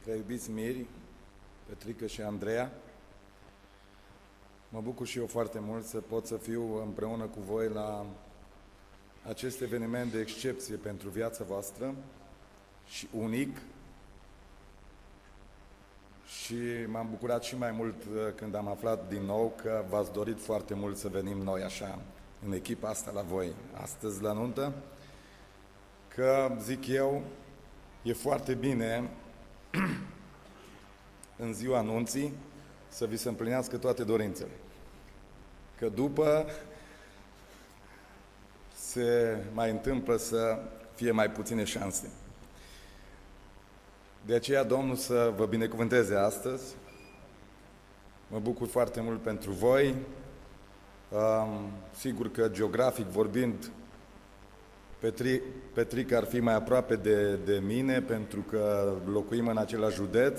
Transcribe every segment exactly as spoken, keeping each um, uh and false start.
prea iubiți miri, Petrică și Andreea. Mă bucur și eu foarte mult să pot să fiu împreună cu voi la acest eveniment de excepție pentru viața voastră și unic. Și m-am bucurat și mai mult când am aflat din nou că v-ați dorit foarte mult să venim noi așa, în echipa asta la voi, astăzi la nuntă, că, zic eu, e foarte bine în ziua anunții să vi se împlinească toate dorințele. Că după se mai întâmplă să fie mai puține șanse. De aceea, Domnul să vă binecuvânteze astăzi. Mă bucur foarte mult pentru voi. Um, sigur că, geografic vorbind, Petri, Petric ar fi mai aproape de, de mine, pentru că locuim în același județ.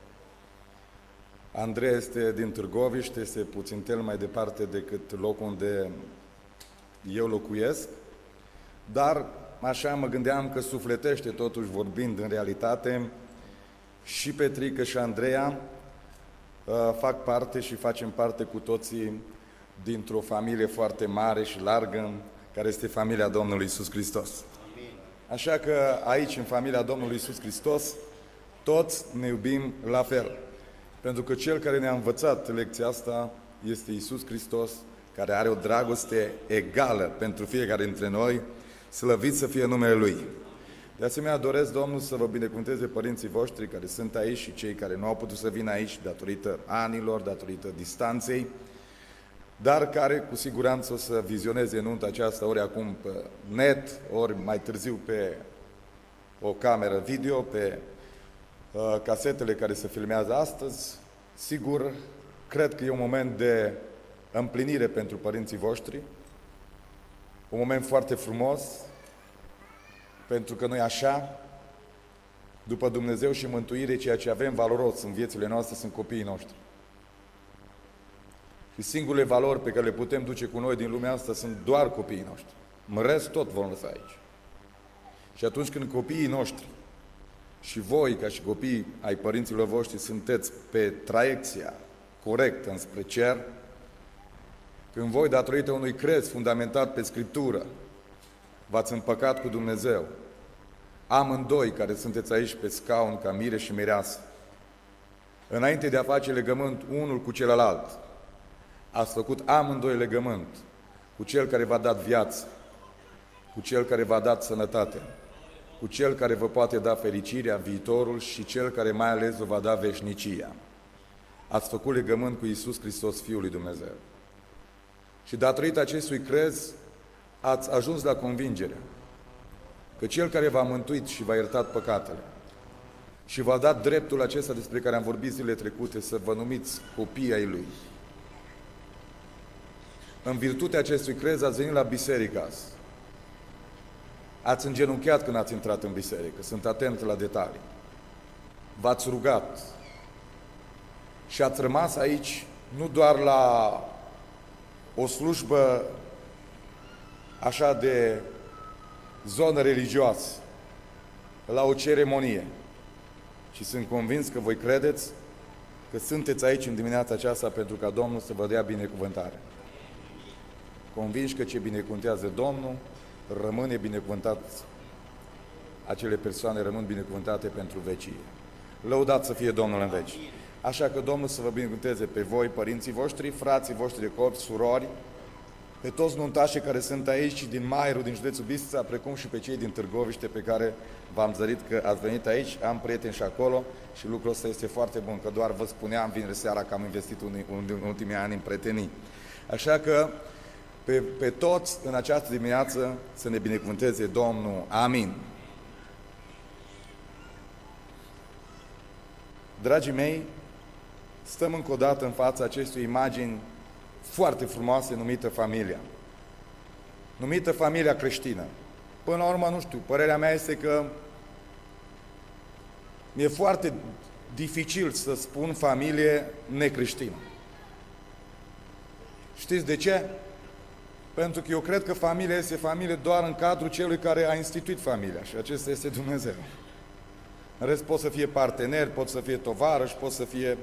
Andrei este din Târgoviște, este puțintel mai departe decât locul unde eu locuiesc. Dar, așa mă gândeam că sufletește, totuși vorbind în realitate, și Petrică și Andreea uh, fac parte și facem parte cu toții dintr-o familie foarte mare și largă, care este familia Domnului Iisus Hristos. Amin. Așa că aici, în familia Domnului Iisus Hristos, toți ne iubim la fel. Pentru că Cel care ne-a învățat lecția asta este Iisus Hristos, care are o dragoste egală pentru fiecare dintre noi, slăvit să fie numele Lui. De asemenea, doresc, Domnul, să vă binecuvânteze părinții voștri care sunt aici și cei care nu au putut să vină aici datorită anilor, datorită distanței, dar care cu siguranță o să vizioneze nunta aceasta ori acum pe net, ori mai târziu pe o cameră video, pe uh, casetele care se filmează astăzi. Sigur, cred că e un moment de împlinire pentru părinții voștri, un moment foarte frumos, pentru că noi așa, după Dumnezeu și mântuire, ceea ce avem valoros în viețile noastre sunt copiii noștri. Și singurele valori pe care le putem duce cu noi din lumea asta sunt doar copiii noștri. În rest, tot vom lăsa aici. Și atunci când copiii noștri și voi, ca și copii ai părinților voștri, sunteți pe traiecția corectă înspre cer, când voi, datorită unui crez fundamentat pe Scriptură, v-ați împăcat cu Dumnezeu, amândoi care sunteți aici pe scaun ca mire și mireasă, înainte de a face legământ unul cu celălalt, ați făcut amândoi legământ cu Cel care v-a dat viață, cu Cel care v-a dat sănătate, cu Cel care vă poate da fericirea, viitorul și Cel care mai ales vă va da veșnicia. Ați făcut legământ cu Iisus Hristos, Fiul lui Dumnezeu. Și datorită acestui crez, ați ajuns la convingere că Cel care v-a mântuit și v-a iertat păcatele și v-a dat dreptul acesta despre care am vorbit zilele trecute, să vă numiți copii ai Lui. În virtutea acestui crez ați venit la biserică azi. Ați îngenunchiat când ați intrat în biserică, sunt atent la detalii. V-ați rugat și ați rămas aici nu doar la o slujbă așa de zonă religioasă, la o ceremonie. Și sunt convins că voi credeți că sunteți aici în dimineața aceasta pentru ca Domnul să vă dea binecuvântare. Convinși că ce binecuvântează Domnul, rămâne binecuvântat, acele persoane rămân binecuvântate pentru vecie. Lăudat să fie Domnul în veci. Așa că Domnul să vă binecuvânteze pe voi, părinții voștri, frații voștri de copii, surori, pe toți nuntașii care sunt aici din Mairu, din județul Bistrița, precum și pe cei din Târgoviște pe care v-am zărit că ați venit aici. Am prieteni și acolo și lucrul ăsta este foarte bun, că doar vă spuneam vineri seara că am investit în ultimii ani în prietenii. Așa că pe, pe toți în această dimineață să ne binecuvânteze Domnul. Amin. Dragii mei, stăm încă o dată în fața acestei imagini foarte frumoase numită familia. Numită familia creștină. Până la urmă, nu știu, părerea mea este că mi-e foarte dificil să spun familie necreștină. Știți de ce? Pentru că eu cred că familia este familie doar în cadrul celui care a instituit familia și acesta este Dumnezeu. În rest pot să fie parteneri, pot să fie tovarăși, pot să fie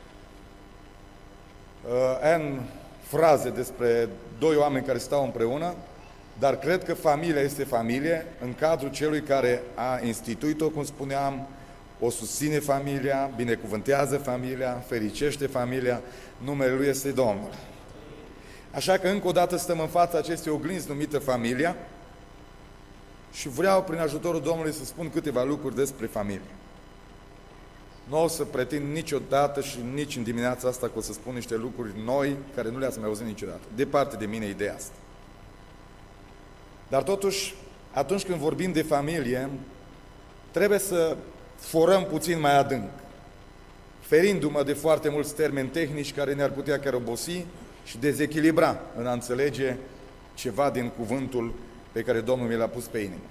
uh, N fraze despre doi oameni care stau împreună, dar cred că familia este familie în cadrul celui care a instituit-o, cum spuneam, o susține familia, binecuvântează familia, fericește familia, numele Lui este Domnul. Așa că încă o dată stăm în fața acestei oglinzi numită familia și vreau prin ajutorul Domnului să spun câteva lucruri despre familie. Nu o să pretind niciodată și nici în dimineața asta că o să spun niște lucruri noi care nu le-ați mai auzit niciodată. Departe de mine ideea asta. Dar totuși, atunci când vorbim de familie, trebuie să forăm puțin mai adânc, ferindu-mă de foarte mulți termeni tehnici care ne-ar putea chiar obosi și dezechilibra în a înțelege ceva din cuvântul pe care Domnul mi l-a pus pe inimă.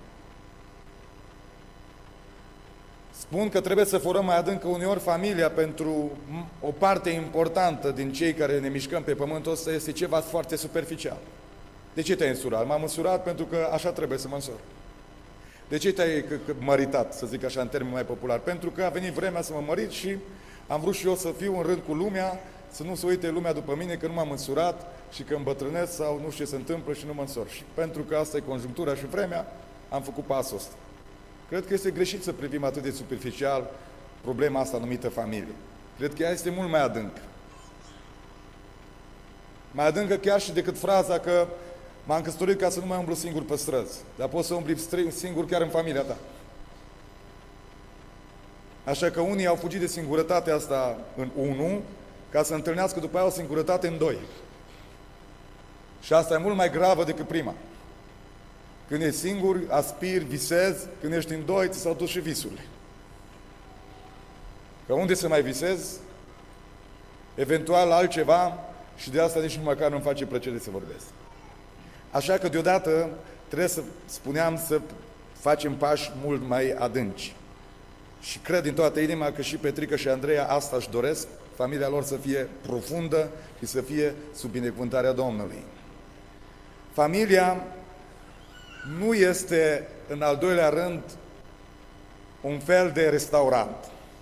Spun că trebuie să forăm mai adânc că uneori familia pentru o parte importantă din cei care ne mișcăm pe pământul ăsta este ceva foarte superficial. De ce te-ai însurat? M-am însurat pentru că așa trebuie să mă însor. De ce te-ai măritat, să zic așa în termeni mai popular? Pentru că a venit vremea să mă mărit și am vrut și eu să fiu în rând cu lumea, să nu se uite lumea după mine că nu m-am însurat și că îmbătrânesc sau nu știu ce se întâmplă și nu mă însor. Și pentru că asta e conjunctura și vremea, am făcut pasul ăsta. Cred că este greșit să privim atât de superficial problema asta numită familie. Cred că ea este mult mai adâncă. Mai adâncă chiar și decât fraza că m-am căsătorit ca să nu mai umblu singur pe străzi, dar poți să umbli singur chiar în familia ta. Așa că unii au fugit de singurătatea asta în unu, ca să întâlnească după aia o singurătate în doi. Și asta e mult mai gravă decât prima. Când ești singur, aspiri, visezi, când ești în doi, ți s-au dus și visurile. Că unde să mai visezi? Eventual altceva și de asta nici măcar nu-mi face plăcere să vorbesc. Așa că deodată trebuie să, spuneam, să facem pași mult mai adânci. Și cred din toată inima că și Petrica și Andreea asta își doresc, familia lor să fie profundă și să fie sub binecuvântarea Domnului. Familia nu este, în al doilea rând, un fel de restaurant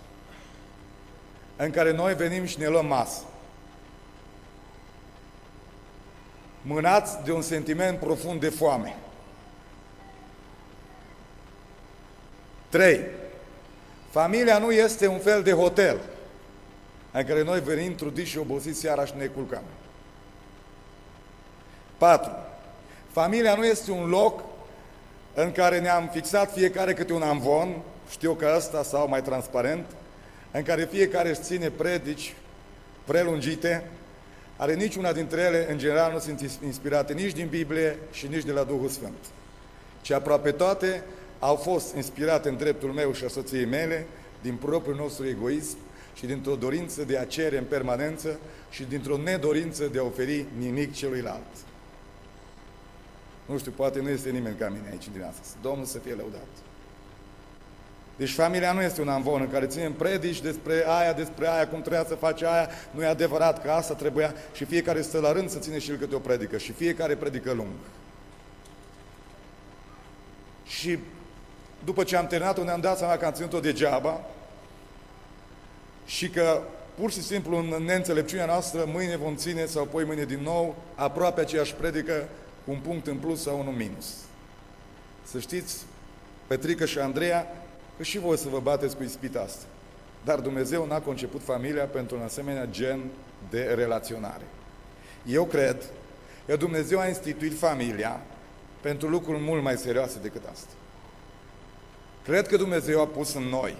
în care noi venim și ne luăm masă. Mânați de un sentiment profund de foame. Trei. Familia nu este un fel de hotel în care noi venim trudiți și obosiți seara și ne culcăm. Patru. Familia nu este un loc în care ne-am fixat fiecare câte un amvon, știu că ăsta sau mai transparent, în care fiecare își ține predici prelungite, are niciuna dintre ele, în general, nu sunt inspirate nici din Biblie și nici de la Duhul Sfânt. Ci aproape toate au fost inspirate în dreptul meu și a soției mele, din propriul nostru egoism și dintr-o dorință de a cere în permanență și dintr-o nedorință de a oferi nimic celuilalt. Nu știu, poate nu este nimeni ca mine aici din asta. Domnul să fie lăudat. Deci familia nu este un amvon în care ținem predici despre aia, despre aia, cum trebuia să faci aia, nu e adevărat că asta trebuia și fiecare stă la rând să ține și el câte o predică și fiecare predică lung. Și după ce am terminat-o ne-am dat seama că am ținut-o degeaba și că pur și simplu în neînțelepciunea noastră mâine vom ține sau apoi mâine din nou aproape aceeași predică cu un punct în plus sau unul minus. Să știți, Petrica și Andreea, că și voi să vă bateți cu ispita asta. Dar Dumnezeu n-a conceput familia pentru un asemenea gen de relaționare. Eu cred că Dumnezeu a instituit familia pentru lucruri mult mai serioase decât asta. Cred că Dumnezeu a pus în noi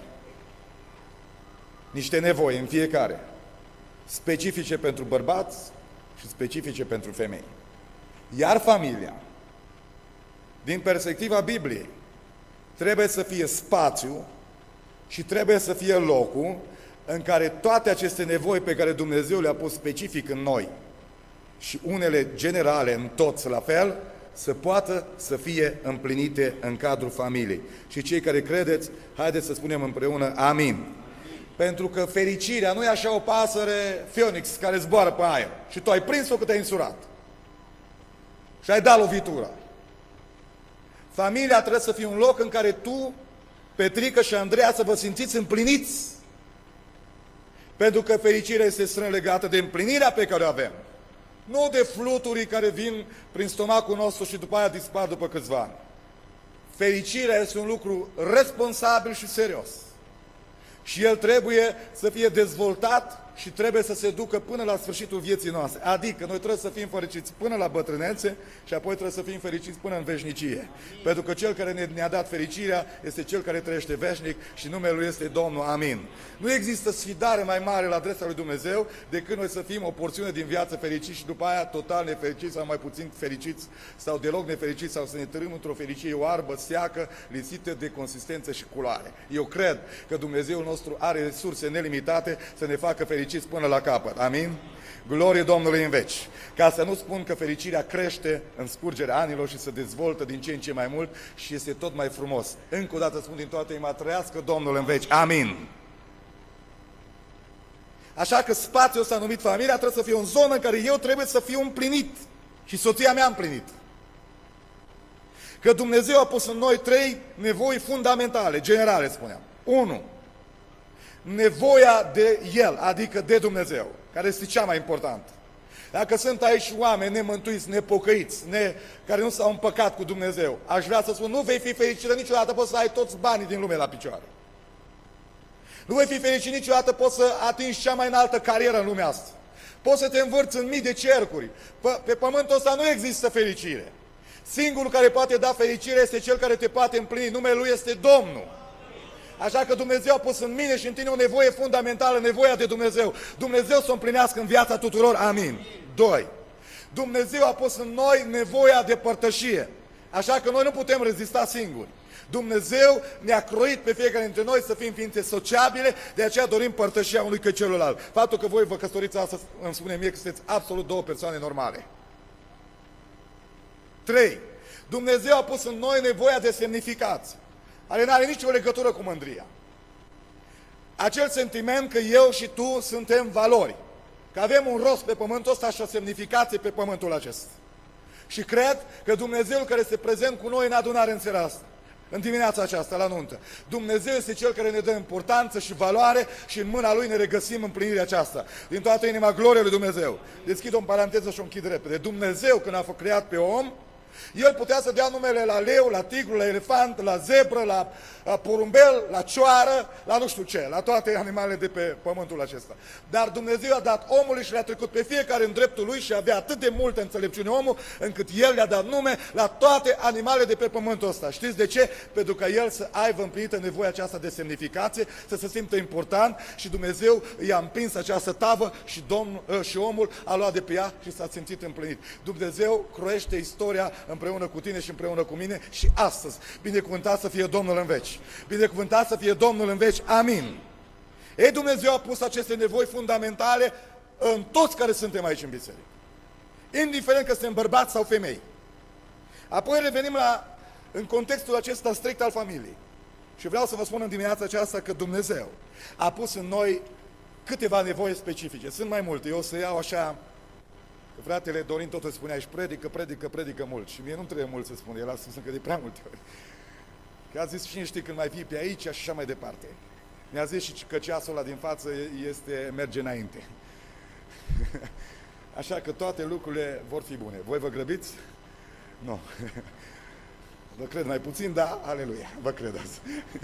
niște nevoi în fiecare, specifice pentru bărbați și specifice pentru femei. Iar familia, din perspectiva Bibliei, trebuie să fie spațiu și trebuie să fie locul în care toate aceste nevoi pe care Dumnezeu le-a pus specific în noi și unele generale în toți la fel, să poată să fie împlinite în cadrul familiei. Și cei care credeți, haideți să spunem împreună amin. Amin. Pentru că fericirea nu e așa o pasăre Phoenix care zboară pe aer și tu ai prins-o că te-ai însurat și ai dat lovitura. Familia trebuie să fie un loc în care tu Petrică și Andreea, să vă simțiți împliniți. Pentru că fericirea este strâns legată de împlinirea pe care o avem. Nu de fluturii care vin prin stomacul nostru și după aia dispar după câțiva ani. Fericirea este un lucru responsabil și serios. Și el trebuie să fie dezvoltat și trebuie să se ducă până la sfârșitul vieții noastre. Adică noi trebuie să fim fericiți până la bătrânețe și apoi trebuie să fim fericiți până în veșnicie. Pentru că cel care ne-a dat fericirea este cel care trăiește veșnic și numele Lui este Domnul. Amin. Nu există sfidare mai mare la adresa lui Dumnezeu decât noi să fim o porțiune din viață fericiți și după aia total nefericiți sau mai puțin fericiți sau deloc nefericiți sau să ne târâm într-o fericire oarbă, seacă, lipsită de consistență și culoare. Eu cred că Dumnezeul nostru are resurse nelimitate să ne facă fericiți până la capăt. Amin? Glorie Domnului în veci. Ca să nu spun că fericirea crește în scurgerea anilor și se dezvoltă din ce în ce mai mult și este tot mai frumos. Încă o dată spun din toată inima, trăiască Domnul în veci. Amin. Așa că spațiul ăsta numit familia trebuie să fie o zonă în care eu trebuie să fiu împlinit și soția mea împlinit. Că Dumnezeu a pus în noi trei nevoi fundamentale, generale spuneam. unu. Nevoia de El, adică de Dumnezeu, care este cea mai importantă. Dacă sunt aici oameni nemântuiți, nepocăiți, ne, care nu s-au împăcat cu Dumnezeu, aș vrea să spun, nu vei fi fericit niciodată, poți să ai toți banii din lume la picioare. Nu vei fi fericit niciodată, poți să atingi cea mai înaltă carieră în lumea asta. Poți să te învârți în mii de cercuri. Pe, pe pământul ăsta nu există fericire. Singurul care poate da fericire este Cel care te poate împlini. Numele Lui este Domnul. Așa că Dumnezeu a pus în mine și în tine o nevoie fundamentală, nevoia de Dumnezeu. Dumnezeu să o împlinească în viața tuturor. Amin. doi. Dumnezeu a pus în noi nevoia de părtășie. Așa că noi nu putem rezista singuri. Dumnezeu ne-a croit pe fiecare dintre noi să fim ființe sociabile, de aceea dorim părtășia unui cu celuilalt. Faptul că voi vă căsătoriți astăzi îmi spune mie că sunteți absolut două persoane normale. trei. Dumnezeu a pus în noi nevoia de semnificație. Ale n-are nicio legătură cu mândria. Acel sentiment că eu și tu suntem valori, că avem un rost pe pământul ăsta și o semnificație pe pământul acesta. Și cred că Dumnezeu care este prezent cu noi în adunare în seara asta, în dimineața aceasta, la nuntă, Dumnezeu este Cel care ne dă importanță și valoare și în mâna Lui ne regăsim împlinirea aceasta. Din toată inima, glorie lui Dumnezeu. Deschid o paranteză și o închid repede. Dumnezeu, când a creat pe om, El putea să dea numele la leu, la tigru, la elefant, la zebră, la, la porumbel, la cioară, la nu știu ce, la toate animalele de pe pământul acesta. Dar Dumnezeu a dat omului și le-a trecut pe fiecare în dreptul lui și avea atât de multă înțelepciune omul, încât El le-a dat nume la toate animalele de pe pământul ăsta. Știți de ce? Pentru că el să aibă împlinită nevoia aceasta de semnificație, să se simtă important și Dumnezeu i-a împins această tavă și, domnul, și omul a luat de pe ea și s-a simțit împlinit. Dumnezeu croiește istoria împreună cu tine și împreună cu mine și astăzi. Binecuvântat să fie Domnul în veci. Binecuvântat să fie Domnul în veci. Amin. Ei, Dumnezeu a pus aceste nevoi fundamentale în toți care suntem aici în biserică. Indiferent că suntem bărbați sau femei. Apoi revenim la, în contextul acesta strict al familiei. Și vreau să vă spun în dimineața aceasta că Dumnezeu a pus în noi câteva nevoi specifice. Sunt mai multe. Eu o să iau așa. Fratele Dorin tot îți spunea, și predică, predică, predică mult. Și mie nu trebuie mult să spun, el a spus încă de prea multe ori. Că a zis, cine știe când mai fii pe aici și așa mai departe. Mi-a zis și că ceasul ăla din față este, merge înainte. Așa că toate lucrurile vor fi bune. Voi vă grăbiți? Nu. Vă cred mai puțin, da, aleluia, vă cred azi.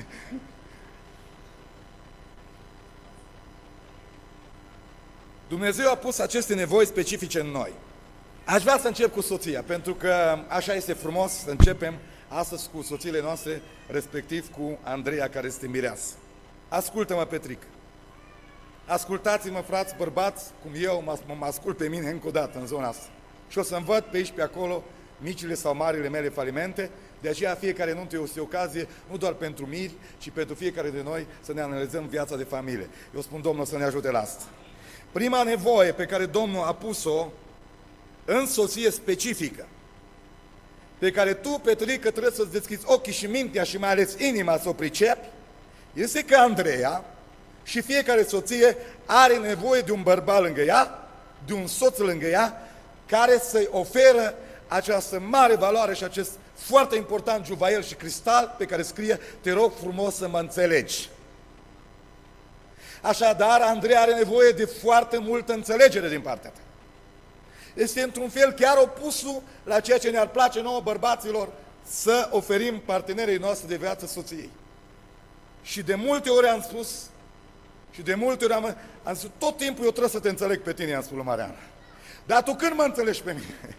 Dumnezeu a pus aceste nevoi specifice în noi. Aș vrea să încep cu soția, pentru că așa este frumos să începem astăzi cu soțiile noastre, respectiv cu Andreea, care este mireasă. Ascultă-mă, Petric. Ascultați-mă, frați bărbați, cum eu mă, mă ascult pe mine încă o dată în zona asta. Și o să-mi văd pe aici, pe acolo, micile sau marile mele falimente, de aceea fiecare nuntă este o ocazie, nu doar pentru miri, ci pentru fiecare de noi să ne analizăm viața de familie. Eu spun, Domnul să ne ajute la asta. Prima nevoie pe care Domnul a pus-o în soție specifică, pe care tu, Petrică, trebuie să-ți deschizi ochii și mintea și mai ales inima să o pricepi, este că Andreea și fiecare soție are nevoie de un bărbat lângă ea, de un soț lângă ea, care să-i oferă această mare valoare și acest foarte important, Juvaiel și Cristal, pe care scrie: te rog frumos să mă înțelegi. Așadar, Andreea are nevoie de foarte multă înțelegere din partea ta. Este într-un fel chiar opusul la ceea ce ne-ar place nouă, bărbaților, să oferim partenerii noastre de viață soției. Și de multe ori am spus, și de multe ori am, am spus, tot timpul eu trebuie să te înțeleg pe tine, am spus lui Mariana. Dar tu când mă înțelegi pe mine?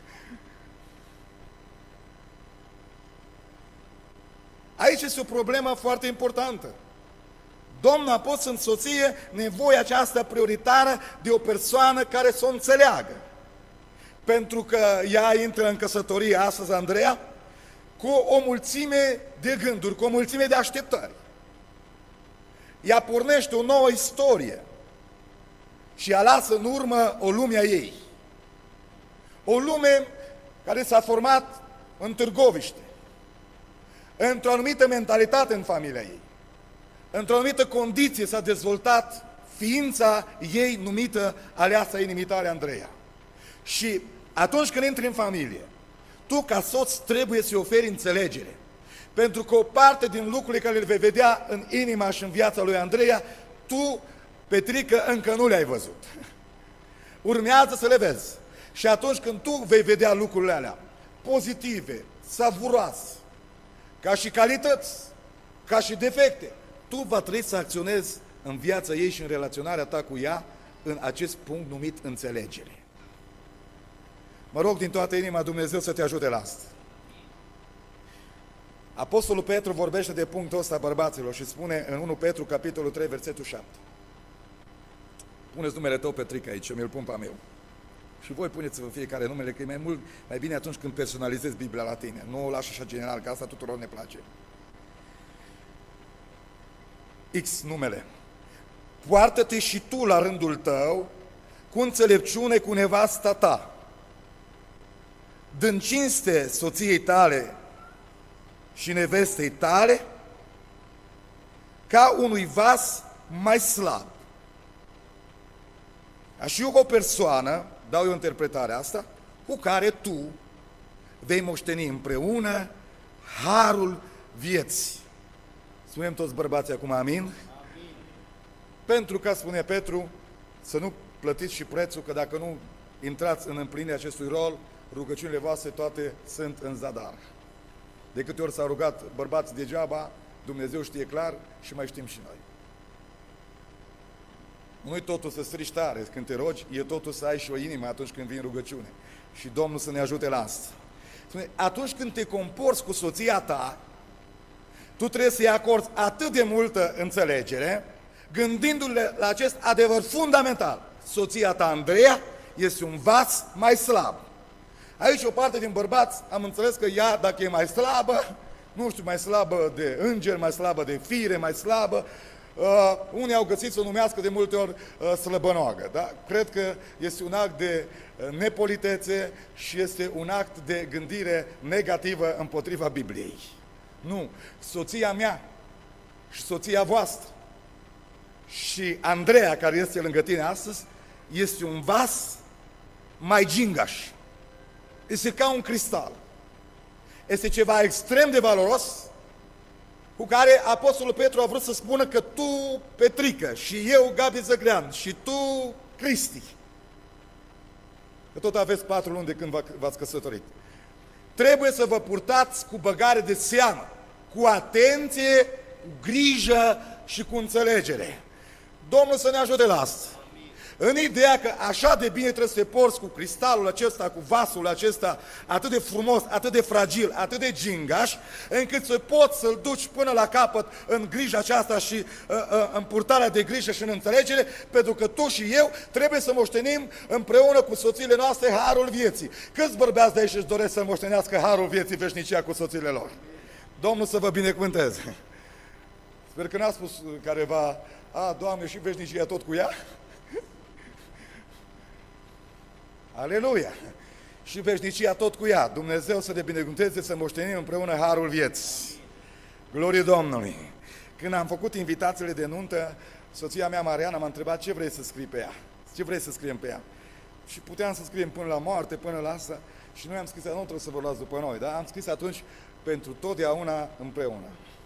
Aici este o problemă foarte importantă. Domnul a pus în soție nevoia aceasta prioritară de o persoană care să o înțeleagă. Pentru că ea intră în căsătorie astăzi, Andreea, cu o mulțime de gânduri, cu o mulțime de așteptări. Ea pornește o nouă istorie și ea lasă în urmă o lume a ei. O lume care s-a format în Târgoviște, într-o anumită mentalitate în familia ei, într-o anumită condiție s-a dezvoltat ființa ei numită aleasa inimitare Andreea. Și atunci când intri în familie, tu ca soț trebuie să-i oferi înțelegere. Pentru că o parte din lucrurile care le vei vedea în inima și în viața lui Andreea, tu, Petrică, încă nu le-ai văzut. Urmează să le vezi. Și atunci când tu vei vedea lucrurile alea pozitive, savuroase, ca și calități, ca și defecte, tu va trebui să acționezi în viața ei și în relaționarea ta cu ea în acest punct numit înțelegere. Mă rog din toată inima Dumnezeu să te ajute la asta. Apostolul Petru vorbește de punctul ăsta, bărbaților, și spune în unu Petru, capitolul trei, versetul șapte. Puneți numele tău, Petrică, aici, eu mi-l pun pe meu. Și voi puneți-vă fiecare numele, că e mai, mult, mai bine atunci când personalizezi Biblia la tine. Nu o lași așa general, că asta tuturor ne place. X numele. Poartă-te și tu la rândul tău cu înțelepciune cu nevasta ta, dând cinste soției tale și nevestei tale ca unui vas mai slab. Și eu o persoană, dau eu interpretarea asta, cu care tu vei moșteni împreună harul vieții. Spunem toți bărbații acum amin? Amin. Pentru că, spune Petru, să nu plătiți și prețul, că dacă nu intrați în împlinirea acestui rol, rugăciunile voastre toate sunt în zadar. De câte ori s-a rugat bărbați degeaba, Dumnezeu știe clar și mai știm și noi. Nu-i totul să strici tare când te rogi, e totul să ai și o inimă atunci când vii în rugăciune. Și Domnul să ne ajute la asta. Spune, atunci când te comporți cu soția ta, tu trebuie să-i acorzi atât de multă înțelegere, gândindu-le la acest adevăr fundamental. Soția ta, Andreea, este un vas mai slab. Aici o parte din bărbați am înțeles că ea, dacă e mai slabă, nu știu, mai slabă de înger, mai slabă de fire, mai slabă, uh, unii au găsit să o numească de multe ori uh, slăbănoagă. Da? Cred că este un act de uh, nepolitețe și este un act de gândire negativă împotriva Bibliei. Nu, soția mea și soția voastră și Andreea, care este lângă tine astăzi, este un vas mai gingaș. Este ca un cristal. Este ceva extrem de valoros cu care Apostolul Petru a vrut să spună că tu, Petrică, și eu, Gabi Zăgrean, și tu, Cristi, că tot aveți patru luni de când v-ați căsătorit, trebuie să vă purtați cu băgare de seamă, cu atenție, cu grijă și cu înțelegere. Domnul să ne ajute la asta. În ideea că așa de bine trebuie să te porți cu cristalul acesta, cu vasul acesta atât de frumos, atât de fragil, atât de gingaș, încât să poți să-l duci până la capăt în grija aceasta și uh, uh, în purtarea de grijă și în înțelegere, pentru că tu și eu trebuie să moștenim împreună cu soțiile noastre harul vieții. Câți bărbeați de aici își doresc să moștenească harul vieții, veșnicia cu soțiile lor? Domnul să vă binecuvânteze. Sper că n-a spus careva, a, Doamne, și veșnicia tot cu ea? Aleluia! Și veșnicia tot cu ea. Dumnezeu să ne binecuvânteze să moștenim împreună harul vieții. Glorie Domnului! Când am făcut invitațiile de nuntă, soția mea, Mariana, m-a întrebat ce vrei să scrii pe ea. Ce vrei să scriem pe ea? Și puteam să scriem până la moarte, până la asta. Și noi am scris, nu trebuie să vă luați după noi, dar am scris atunci pentru totdeauna împreună.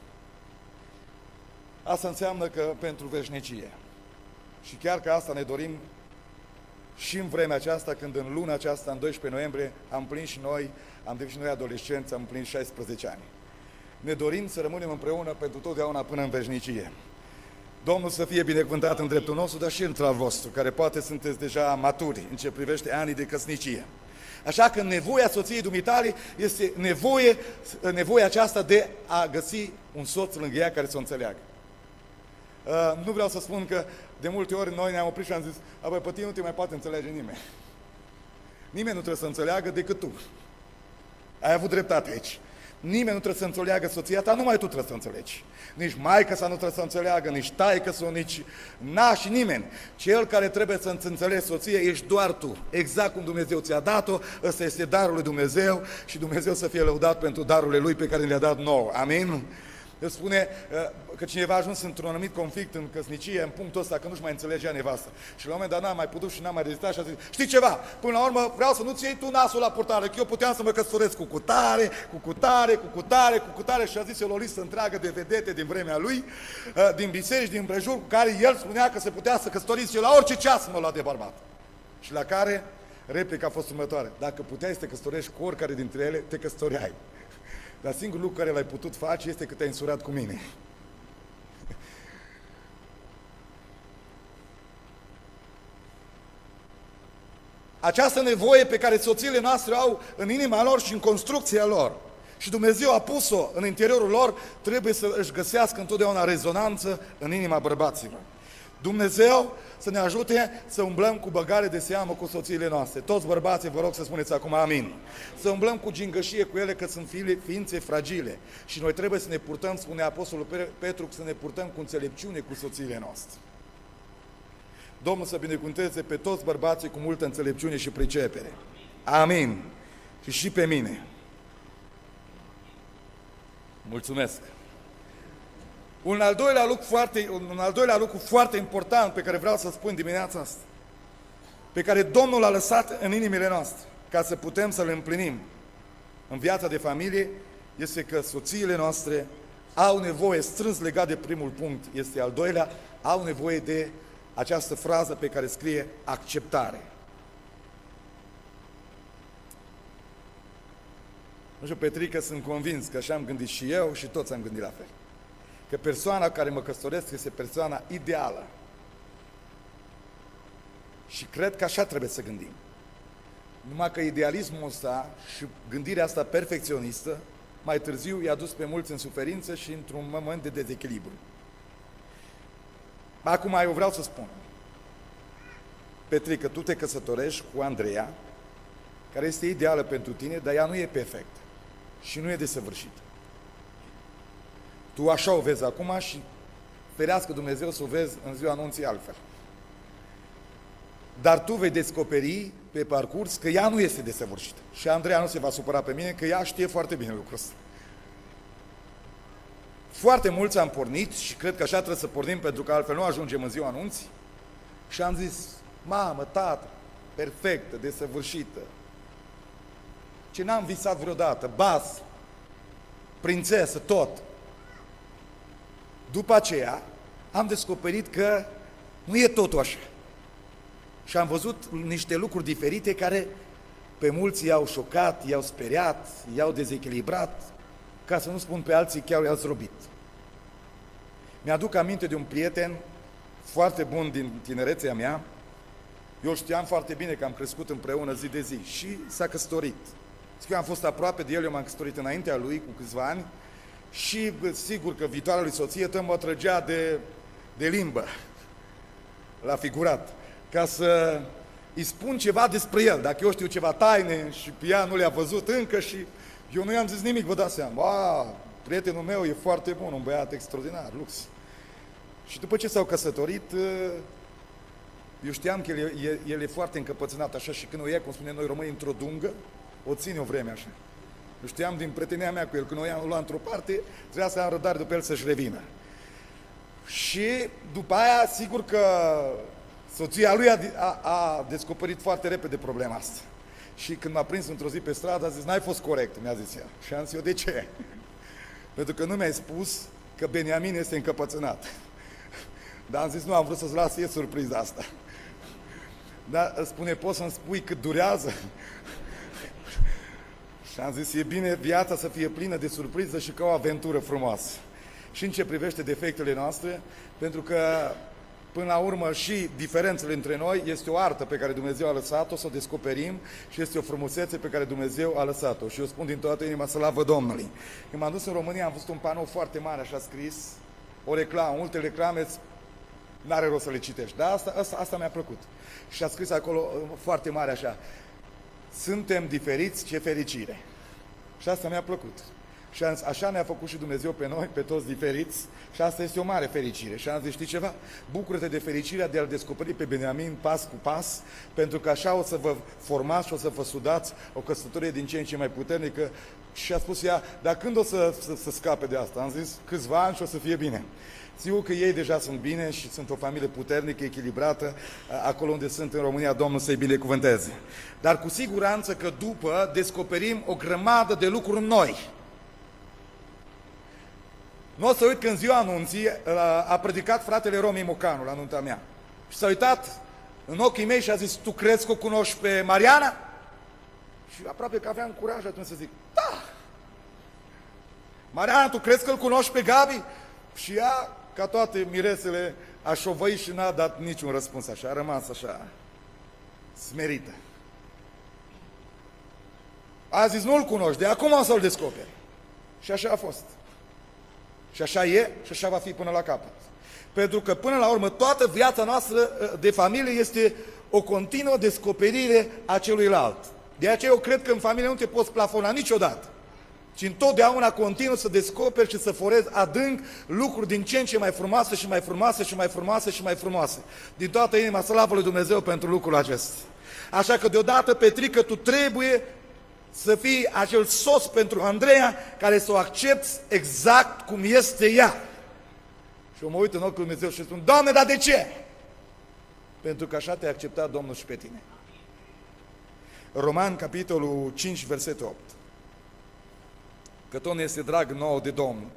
Asta înseamnă că pentru veșnicie. Și chiar că asta ne dorim și în vremea aceasta, când în luna aceasta, în doisprezece noiembrie, am plin și noi, am devenit și noi adolescenți, am plin șaisprezece ani. Ne dorim să rămânem împreună pentru totdeauna până în veșnicie. Domnul să fie binecuvântat în dreptul nostru, dar și într-al vostru, care poate sunteți deja maturi în ce privește anii de căsnicie. Așa că nevoia soției dumitale este nevoie, nevoia aceasta de a găsi un soț lângă ea care să o înțeleagă. Uh, nu vreau să spun că de multe ori noi ne-am oprit și am zis, apoi pe tine nu te mai poate înțelege nimeni. Nimeni nu trebuie să înțeleagă decât tu. Ai avut dreptate aici. Nimeni nu trebuie să înțeleagă soția ta, numai tu trebuie să înțelegi. Nici maică sa nu trebuie să înțeleagă, nici taică sau nici nași, nimeni. Cel care trebuie să înțelegi soția ești doar tu. Exact cum Dumnezeu ți-a dat-o, ăsta este darul lui Dumnezeu și Dumnezeu să fie lăudat pentru darurile Lui pe care le-a dat nouă. Amin? El spune că cineva a ajuns într-un anumit conflict în căsnicie, în punctul ăsta că nu-și mai înțelegea nevastă. Și la un moment dat n-a mai putut și n-a mai rezistat și a zis, știi ceva, până la urmă vreau să nu-ți iei tu nasul la purtare, că eu puteam să mă căsătoresc cu cutare, cu cutare, cu cutare, cu cutare. Și a zis el o listă întreagă de vedete din vremea lui, din biserici, din împrejur, cu care el spunea că se putea să căsătoriți. Eu la orice ceas mă lua de bărbat. Și la care replica a fost următoare, dacă puteai să te căsătorești cu oricare dintre ele, te căsătoreai. Dar singurul lucru care l-ai putut face este că te-ai însurat cu mine. Această nevoie pe care soțiile noastre au în inima lor și în construcția lor, și Dumnezeu a pus-o în interiorul lor, trebuie să își găsească întotdeauna rezonanță în inima bărbaților. Dumnezeu să ne ajute să umblăm cu băgare de seamă cu soțiile noastre. Toți bărbații, vă rog să spuneți acum amin. Să umblăm cu gingășie cu ele, că sunt ființe fragile. Și noi trebuie să ne purtăm, spune Apostolul Petru, să ne purtăm cu înțelepciune cu soțiile noastre. Domnul să binecuvânteze pe toți bărbații cu multă înțelepciune și pricepere. Amin. Și și pe mine. Mulțumesc. Un al doilea lucru foarte, un al doilea lucru foarte important pe care vreau să spun dimineața asta, pe care Domnul l-a lăsat în inimile noastre, ca să putem să le împlinim în viața de familie, este că soțiile noastre au nevoie, strâns legat de primul punct, este al doilea, au nevoie de această frază pe care scrie acceptare. Nu știu, Petrică, sunt convins că așa am gândit și eu și toți am gândit la fel. Că persoana care mă căsătoresc este persoana ideală. Și cred că așa trebuie să gândim. Numai că idealismul ăsta și gândirea asta perfecționistă mai târziu i-a dus pe mulți în suferință și într-un moment de dezechilibru. Acum eu vreau să spun, Petrică, tu te căsătorești cu Andreea, care este ideală pentru tine, dar ea nu e perfectă și nu e desăvârșită. Tu așa o vezi acum și ferească Dumnezeu să o vezi în ziua anunții altfel. Dar tu vei descoperi pe parcurs că ea nu este desăvârșită. Și Andreea nu se va supăra pe mine, că ea știe foarte bine lucrul ăsta. Foarte mulți am pornit și cred că așa trebuie să pornim, pentru că altfel nu ajungem în ziua anunții. Și am zis, mamă, tată, perfectă, desăvârșită, ce n-am visat vreodată, bas, prințesă, tot. După aceea am descoperit că nu e totul așa. Și am văzut niște lucruri diferite care pe mulți i-au șocat, i-au speriat, i-au dezechilibrat, ca să nu spun pe alții chiar i-au zdrobit. Mi-aduc aminte de un prieten foarte bun din tinerețea mea. Eu știam foarte bine că am crescut împreună zi de zi și s-a căsătorit. Eu am fost aproape de el, eu m-am căsătorit înaintea lui cu câțiva ani și sigur că viitoarea lui soție tot mă trăgea de, de limbă, la figurat, ca să îi spun ceva despre el, dacă eu știu ceva taine și pe ea nu le-a văzut încă și eu nu i-am zis nimic, vă dați seama. A, prietenul meu e foarte bun, un băiat extraordinar, lux. Și după ce s-au căsătorit, eu știam că el e, el e foarte încăpățânat așa și când o ia, cum spunem noi români, într-o dungă, o ține o vreme așa. Eu știam din prietenia mea cu el, când o ia, o lua într-o parte, trebuia să am răbdare după el să-și revină. Și după aia, sigur că soția lui a, a, a descoperit foarte repede problema asta. Și când m-a prins într-o zi pe stradă, a zis, n-ai fost corect, mi-a zis ea. Și am zis eu, de ce? Pentru că nu mi-ai spus că Beniamin este încăpățânat. Dar am zis, nu, am vrut să-ți las ție surpriza asta. Dar spune, poți să-mi spui cât durează? Și am zis, e bine viața să fie plină de surpriză și ca o aventură frumoasă. Și în ce privește defectele noastre, pentru că până la urmă și diferențele între noi este o artă pe care Dumnezeu a lăsat-o să o descoperim și este o frumusețe pe care Dumnezeu a lăsat-o. Și eu spun din toată inima, slavă Domnului. Când m-am dus în România, am văzut un panou foarte mare, așa scris, o reclamă, multe reclame, n-are rost să le citești, dar asta, asta, asta mi-a plăcut. Și a scris acolo foarte mare așa, suntem diferiți, ce fericire. Și asta mi-a plăcut. Și am zis, așa ne-a făcut și Dumnezeu pe noi, pe toți diferiți, și asta este o mare fericire. Și am zis, știi ceva? Bucură-te de fericirea de a-L descoperi pe Beniamin pas cu pas, pentru că așa o să vă formați și o să vă sudați o căsătorie din ce în ce mai puternică. Și a spus ea, dar când o să, să, să scape de asta? Am zis, câțiva ani și o să fie bine. Sigur că ei deja sunt bine și sunt o familie puternică, echilibrată, acolo unde sunt în România, Domnul să-i binecuvânteze. Dar cu siguranță că după descoperim o grămadă de lucruri noi. Nu o să uit că în ziua anunții a predicat fratele Romi Mocanu la nunta mea. Și s-a uitat în ochii mei și a zis, tu crezi că o cunoști pe Mariana? Și aproape că aveam curaj atunci să zic, da! Mariana, tu crezi că îl cunoști pe Gabi? Și ea, ca toate miresele, a șovăit și n-a dat niciun răspuns așa, a rămas așa, smerită. A zis, nu-l cunoști, de acum o să-l descoperi. Și așa a fost. Și așa e și așa va fi până la capăt. Pentru că până la urmă toată viața noastră de familie este o continuă descoperire a celuilalt. De aceea eu cred că în familie nu te poți plafona niciodată, ci întotdeauna continuu să descoperi și să forezi adânc lucruri din ce în ce mai frumoase și mai frumoase și mai frumoase și mai frumoase. Din toată inima, slavă lui Dumnezeu pentru lucrul acesta. Așa că deodată, Petrică, tu trebuie să fii acel soț pentru Andreea care să o accepti exact cum este ea. Și eu mă uit în ochiul lui Dumnezeu și spun, Doamne, dar de ce? Pentru că așa te-a acceptat Domnul și pe tine. Roman, capitolul cinci, versetul opt. Că tot ne este drag nouă de Domnul.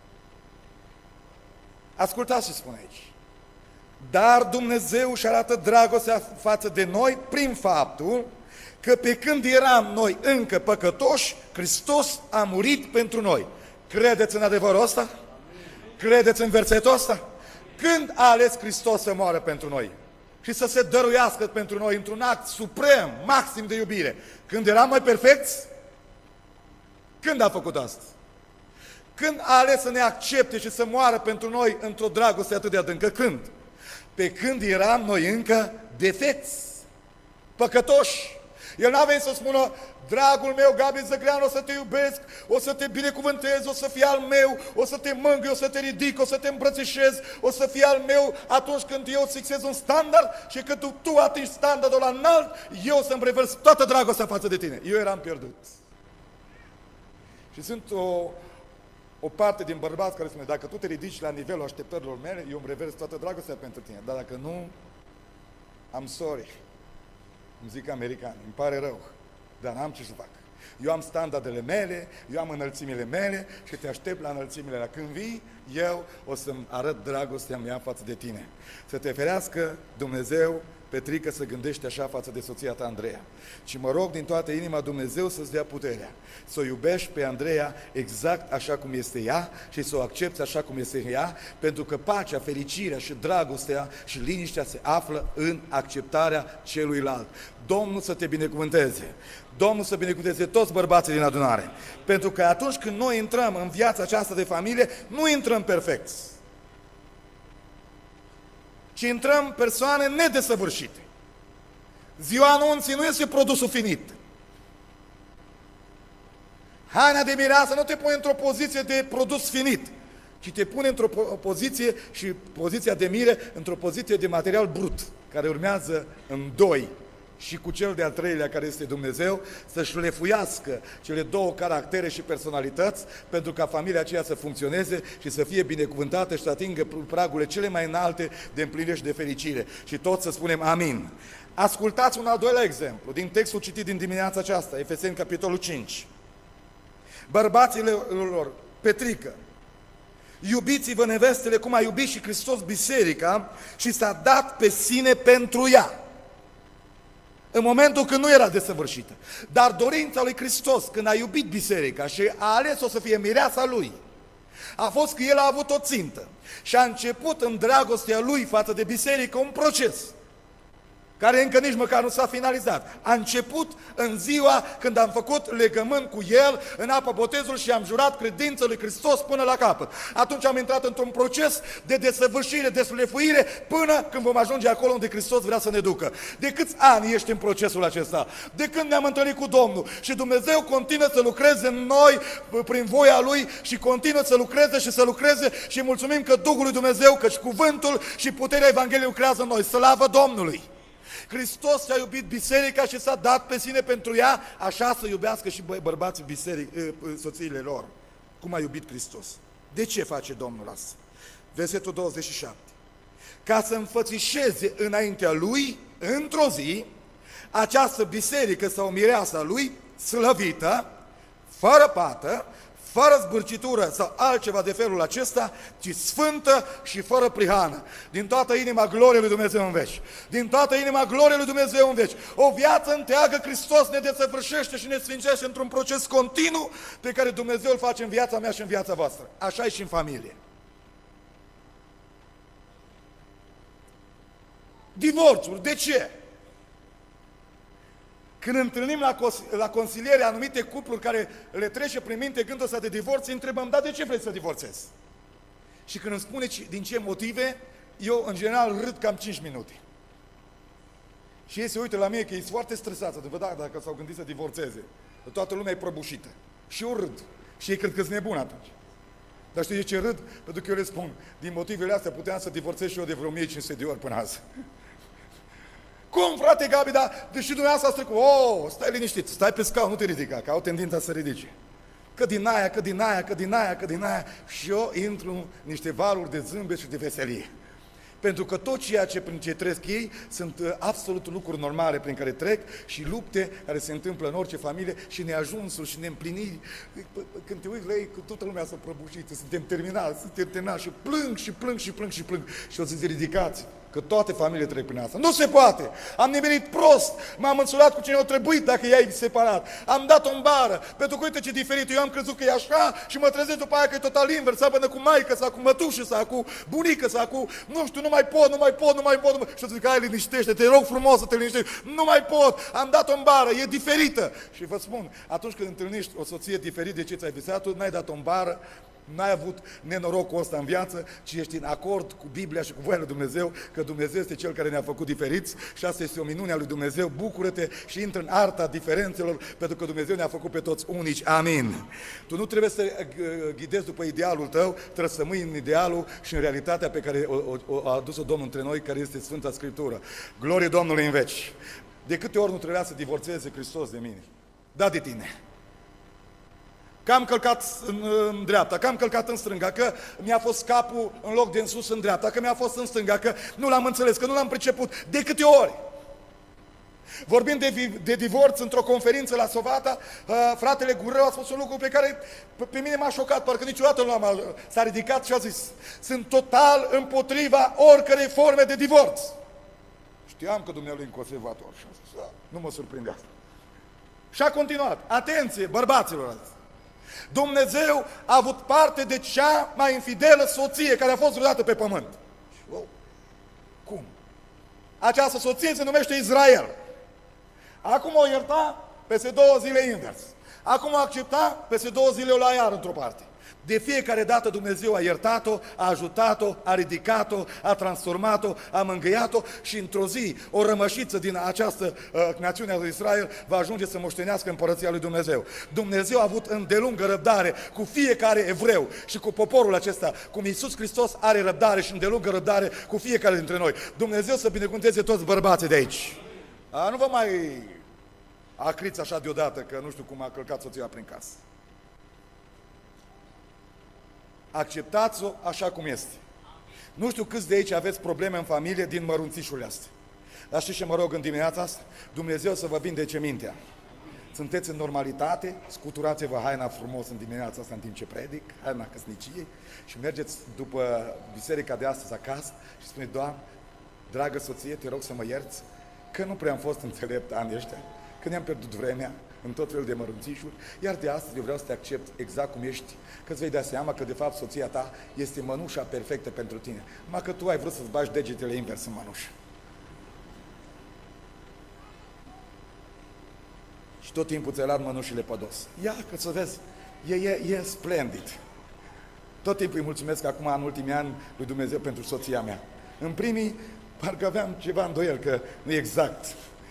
Ascultați ce spune aici. Dar Dumnezeu își arată dragostea față de noi prin faptul că pe când eram noi încă păcătoși, Hristos a murit pentru noi. Credeți în adevărul ăsta? Credeți în versetul ăsta? Când a ales Hristos să moară pentru noi și să se dăruiască pentru noi într-un act suprem, maxim de iubire? Când eram mai perfecți? Când a făcut asta? Când a ales să ne accepte și să moară pentru noi într-o dragoste atât de adâncă? Când? Pe când eram noi încă defecți, păcătoși. El n-a venit să spună, dragul meu, Gabi Zăgreanu, o să te iubesc, o să te binecuvântez, o să fii al meu, o să te mângâi, o să te ridic, o să te îmbrățișez, o să fii al meu atunci când eu îți fixez un standard și când tu, tu atingi standardul la înalt, eu să-mi revers toată dragostea față de tine. Eu eram pierdut. Și sunt o, o parte din bărbați care spune, dacă tu te ridici la nivelul așteptărilor mele, eu îmi revers toată dragostea pentru tine. Dar dacă nu, I'm sorry. Îmi zic american, îmi pare rău, dar n-am ce să fac. Eu am standardele mele, eu am înălțimile mele și te aștept la înălțimile la când vii, eu o să-mi arăt dragostea mea față de tine. Să te ferească Dumnezeu, Petrică, să gândești așa față de soția ta, Andreea. Și mă rog din toată inima Dumnezeu să-ți dea puterea, să o iubești pe Andreea exact așa cum este ea și să o accepti așa cum este ea, pentru că pacea, fericirea și dragostea și liniștea se află în acceptarea celuilalt. Domnul să te binecuvânteze. Domnul să binecuvânteze toți bărbații din adunare. Pentru că atunci când noi intrăm în viața aceasta de familie, nu intrăm perfecți, ci intrăm persoane nedesăvârșite. Ziua anunții nu este produsul finit. Haina de mireasă nu te pune într-o poziție de produs finit, ci te pune într-o poziție și poziția de mire într-o poziție de material brut, care urmează în doi și cu cel de-al treilea, care este Dumnezeu, să-și lefuiască cele două caractere și personalități pentru ca familia aceea să funcționeze și să fie binecuvântată și să atingă pragurile cele mai înalte de împlinire și de fericire. Și toți să spunem amin. Ascultați un al doilea exemplu din textul citit din dimineața aceasta, Efeseni, capitolul cinci. Bărbaților, Petrică, iubiți-vă nevestele cum a iubit și Hristos biserica și s-a dat pe sine pentru ea. În momentul când nu era desăvârșită. Dar dorința lui Hristos, când a iubit biserica și a ales-o să fie mireasa lui, a fost că el a avut o țintă și a început în dragostea lui față de biserică un proces care încă nici măcar nu s-a finalizat. A început în ziua când am făcut legământ cu el în apa botezului și am jurat credința lui Hristos până la capăt. Atunci am intrat într-un proces de desăvârșire, de slefuire, până când vom ajunge acolo unde Hristos vrea să ne ducă. De câți ani ești în procesul acesta? De când ne-am întâlnit cu Domnul? Și Dumnezeu continuă să lucreze în noi prin voia Lui și continuă să lucreze și să lucreze și mulțumim că Duhul lui Dumnezeu, căci cuvântul și puterea Evangheliei lucrează în noi. Slavă Domnului! Hristos a iubit biserica și s-a dat pe sine pentru ea, așa să iubească și bă bărbații biseric, soțiile lor, cum a iubit Hristos. De ce face Domnul asta? Versetul douăzeci și șapte. Ca să înfățișeze înaintea Lui, într-o zi, această biserică sau mireasa Lui, slăvită, fără pată, fără zbârcitură sau altceva de felul acesta, ci sfântă și fără prihană. Din toată inima glorie lui Dumnezeu în veci. Din toată inima glorie lui Dumnezeu în veci. O viață întreagă Hristos ne desăvârșește și ne sfințește într-un proces continuu pe care Dumnezeu îl face în viața mea și în viața voastră. Așa e și în familie. Divorțul. De ce? Când întâlnim la, la consiliere anumite cupluri care le trece prin minte gândul ăsta de divorț, îi întrebăm, dar de ce vrei să divorțezi? Și când îmi spune din ce motive, eu în general râd cam cinci minute. Și ei se uită la mine că e foarte stresată, de da, dacă s-au gândit să divorțeze. Toată lumea e prăbușită. Și eu râd. Și ei cred că sunt nebun atunci. Dar știi de ce râd? Pentru că eu le spun, din motivele astea puteam să divorțez și eu de vreo o mie cinci sute de ori până azi. Cum, frate Gabi, dar deși dumneavoastră ați trecut, oh, stai liniștit, stai pe scaun, nu te ridica, că au tendința să ridice. Că din aia, că din aia, că din aia, că din aia, și eu intru în niște valuri de zâmbet și de veselie. Pentru că tot ceea ce prin ce trec ei sunt uh, absolut lucruri normale prin care trec și lupte care se întâmplă în orice familie și neajunsuri și neîmpliniri. Când te uiți la ei, că toată lumea s-a prăbușit, suntem terminați, suntem terminați și plâng și plâng și plâng și plâng și o să zi ridicați. Că toate familiile trec prin asta. Nu se poate! Am nimerit prost, m-am însurat cu cine au trebuit dacă i-ai separat. Am dat-o în bară, pentru că uite ce diferit. Eu am crezut că e așa și mă trezesc după aia că e total invers. Sau până cu maică, sau cu mătușă, sau cu bunică, sau cu, nu știu, nu mai pot, nu mai pot, nu mai pot. Nu mai... Și o să zic, hai, liniștește, te rog frumos să te liniștești. Nu mai pot, am dat-o în bară, e diferită. Și vă spun, atunci când întâlnești o soție diferită de ce ți-ai visat, tu n-ai dat-o în bară, n-ai avut nenorocul ăsta în viață, ci ești în acord cu Biblia și cu voia lui Dumnezeu, că Dumnezeu este Cel care ne-a făcut diferiți și asta este o minune a lui Dumnezeu. Bucură-te și intră în arta diferențelor, pentru că Dumnezeu ne-a făcut pe toți unici. Amin. Tu nu trebuie să ghidezi după idealul tău, trebuie să mâini în idealul și în realitatea pe care o, o, o a adus-o Domnul între noi, care este Sfânta Scriptură. Glorie Domnului în veci. De câte ori nu trebuia să divorțeze Hristos de mine? Da, de tine. Că am călcat în, în dreapta, că am călcat în stânga, că mi-a fost capul în loc de în sus în dreapta, că mi-a fost în stânga, că nu l-am înțeles, că nu l-am priceput. De câte ori? Vorbind de, de divorț într-o conferință la Sovata, uh, fratele Gureu a spus un lucru pe care pe, pe mine m-a șocat, parcă niciodată nu am, s-a ridicat și a zis, sunt total împotriva oricărei forme de divorț. Știam că Dumnezeu e conservator și a zis, nu mă surprinde asta. Și a continuat, atenție, bărbaților, Dumnezeu a avut parte de cea mai infidelă soție care a fost vreodată pe pământ. Wow. Cum? Această soție se numește Israel. Acum o ierta, peste două zile invers. Acum o accepta, peste două zile o la iar într-o parte. De fiecare dată Dumnezeu a iertat-o, a ajutat-o, a ridicat-o, a transformat-o, a mângâiat-o și într-o zi o rămășiță din această uh, națiune a lui Israel va ajunge să moștenească împărăția lui Dumnezeu. Dumnezeu a avut îndelungă răbdare cu fiecare evreu și cu poporul acesta, cum Iisus Hristos are răbdare și îndelungă răbdare cu fiecare dintre noi. Dumnezeu să binecuvânteze toți bărbații de aici. A, nu vă mai acriți așa deodată că nu știu cum a călcat soția prin casă. Acceptați-o așa cum este. Nu știu câți de aici aveți probleme în familie din mărunțișurile astea. Dar știți ce mă rog în dimineața asta? Dumnezeu să vă vindece mintea. Sunteți în normalitate, scuturați-vă haina frumos în dimineața asta în timp ce predic, haina căsniciei, și mergeți după biserica de astăzi acasă și spune: Doamne, dragă soție, te rog să mă ierți că nu prea am fost înțelept anii ăștia, că ne-am pierdut vremea în tot felul de mărunțișuri, iar de astăzi eu vreau să te accept exact cum ești, că îți vei da seama că de fapt soția ta este mănușa perfectă pentru tine, numai că tu ai vrut să-ți bagi degetele invers în mănușă. Și tot timpul ți-ai luat mănușile pe dos. Ia că să vezi, e, e, e splendid. Tot timpul îi mulțumesc acum în ultimii ani lui Dumnezeu pentru soția mea. În primii, parcă aveam ceva îndoiel că nu e exact.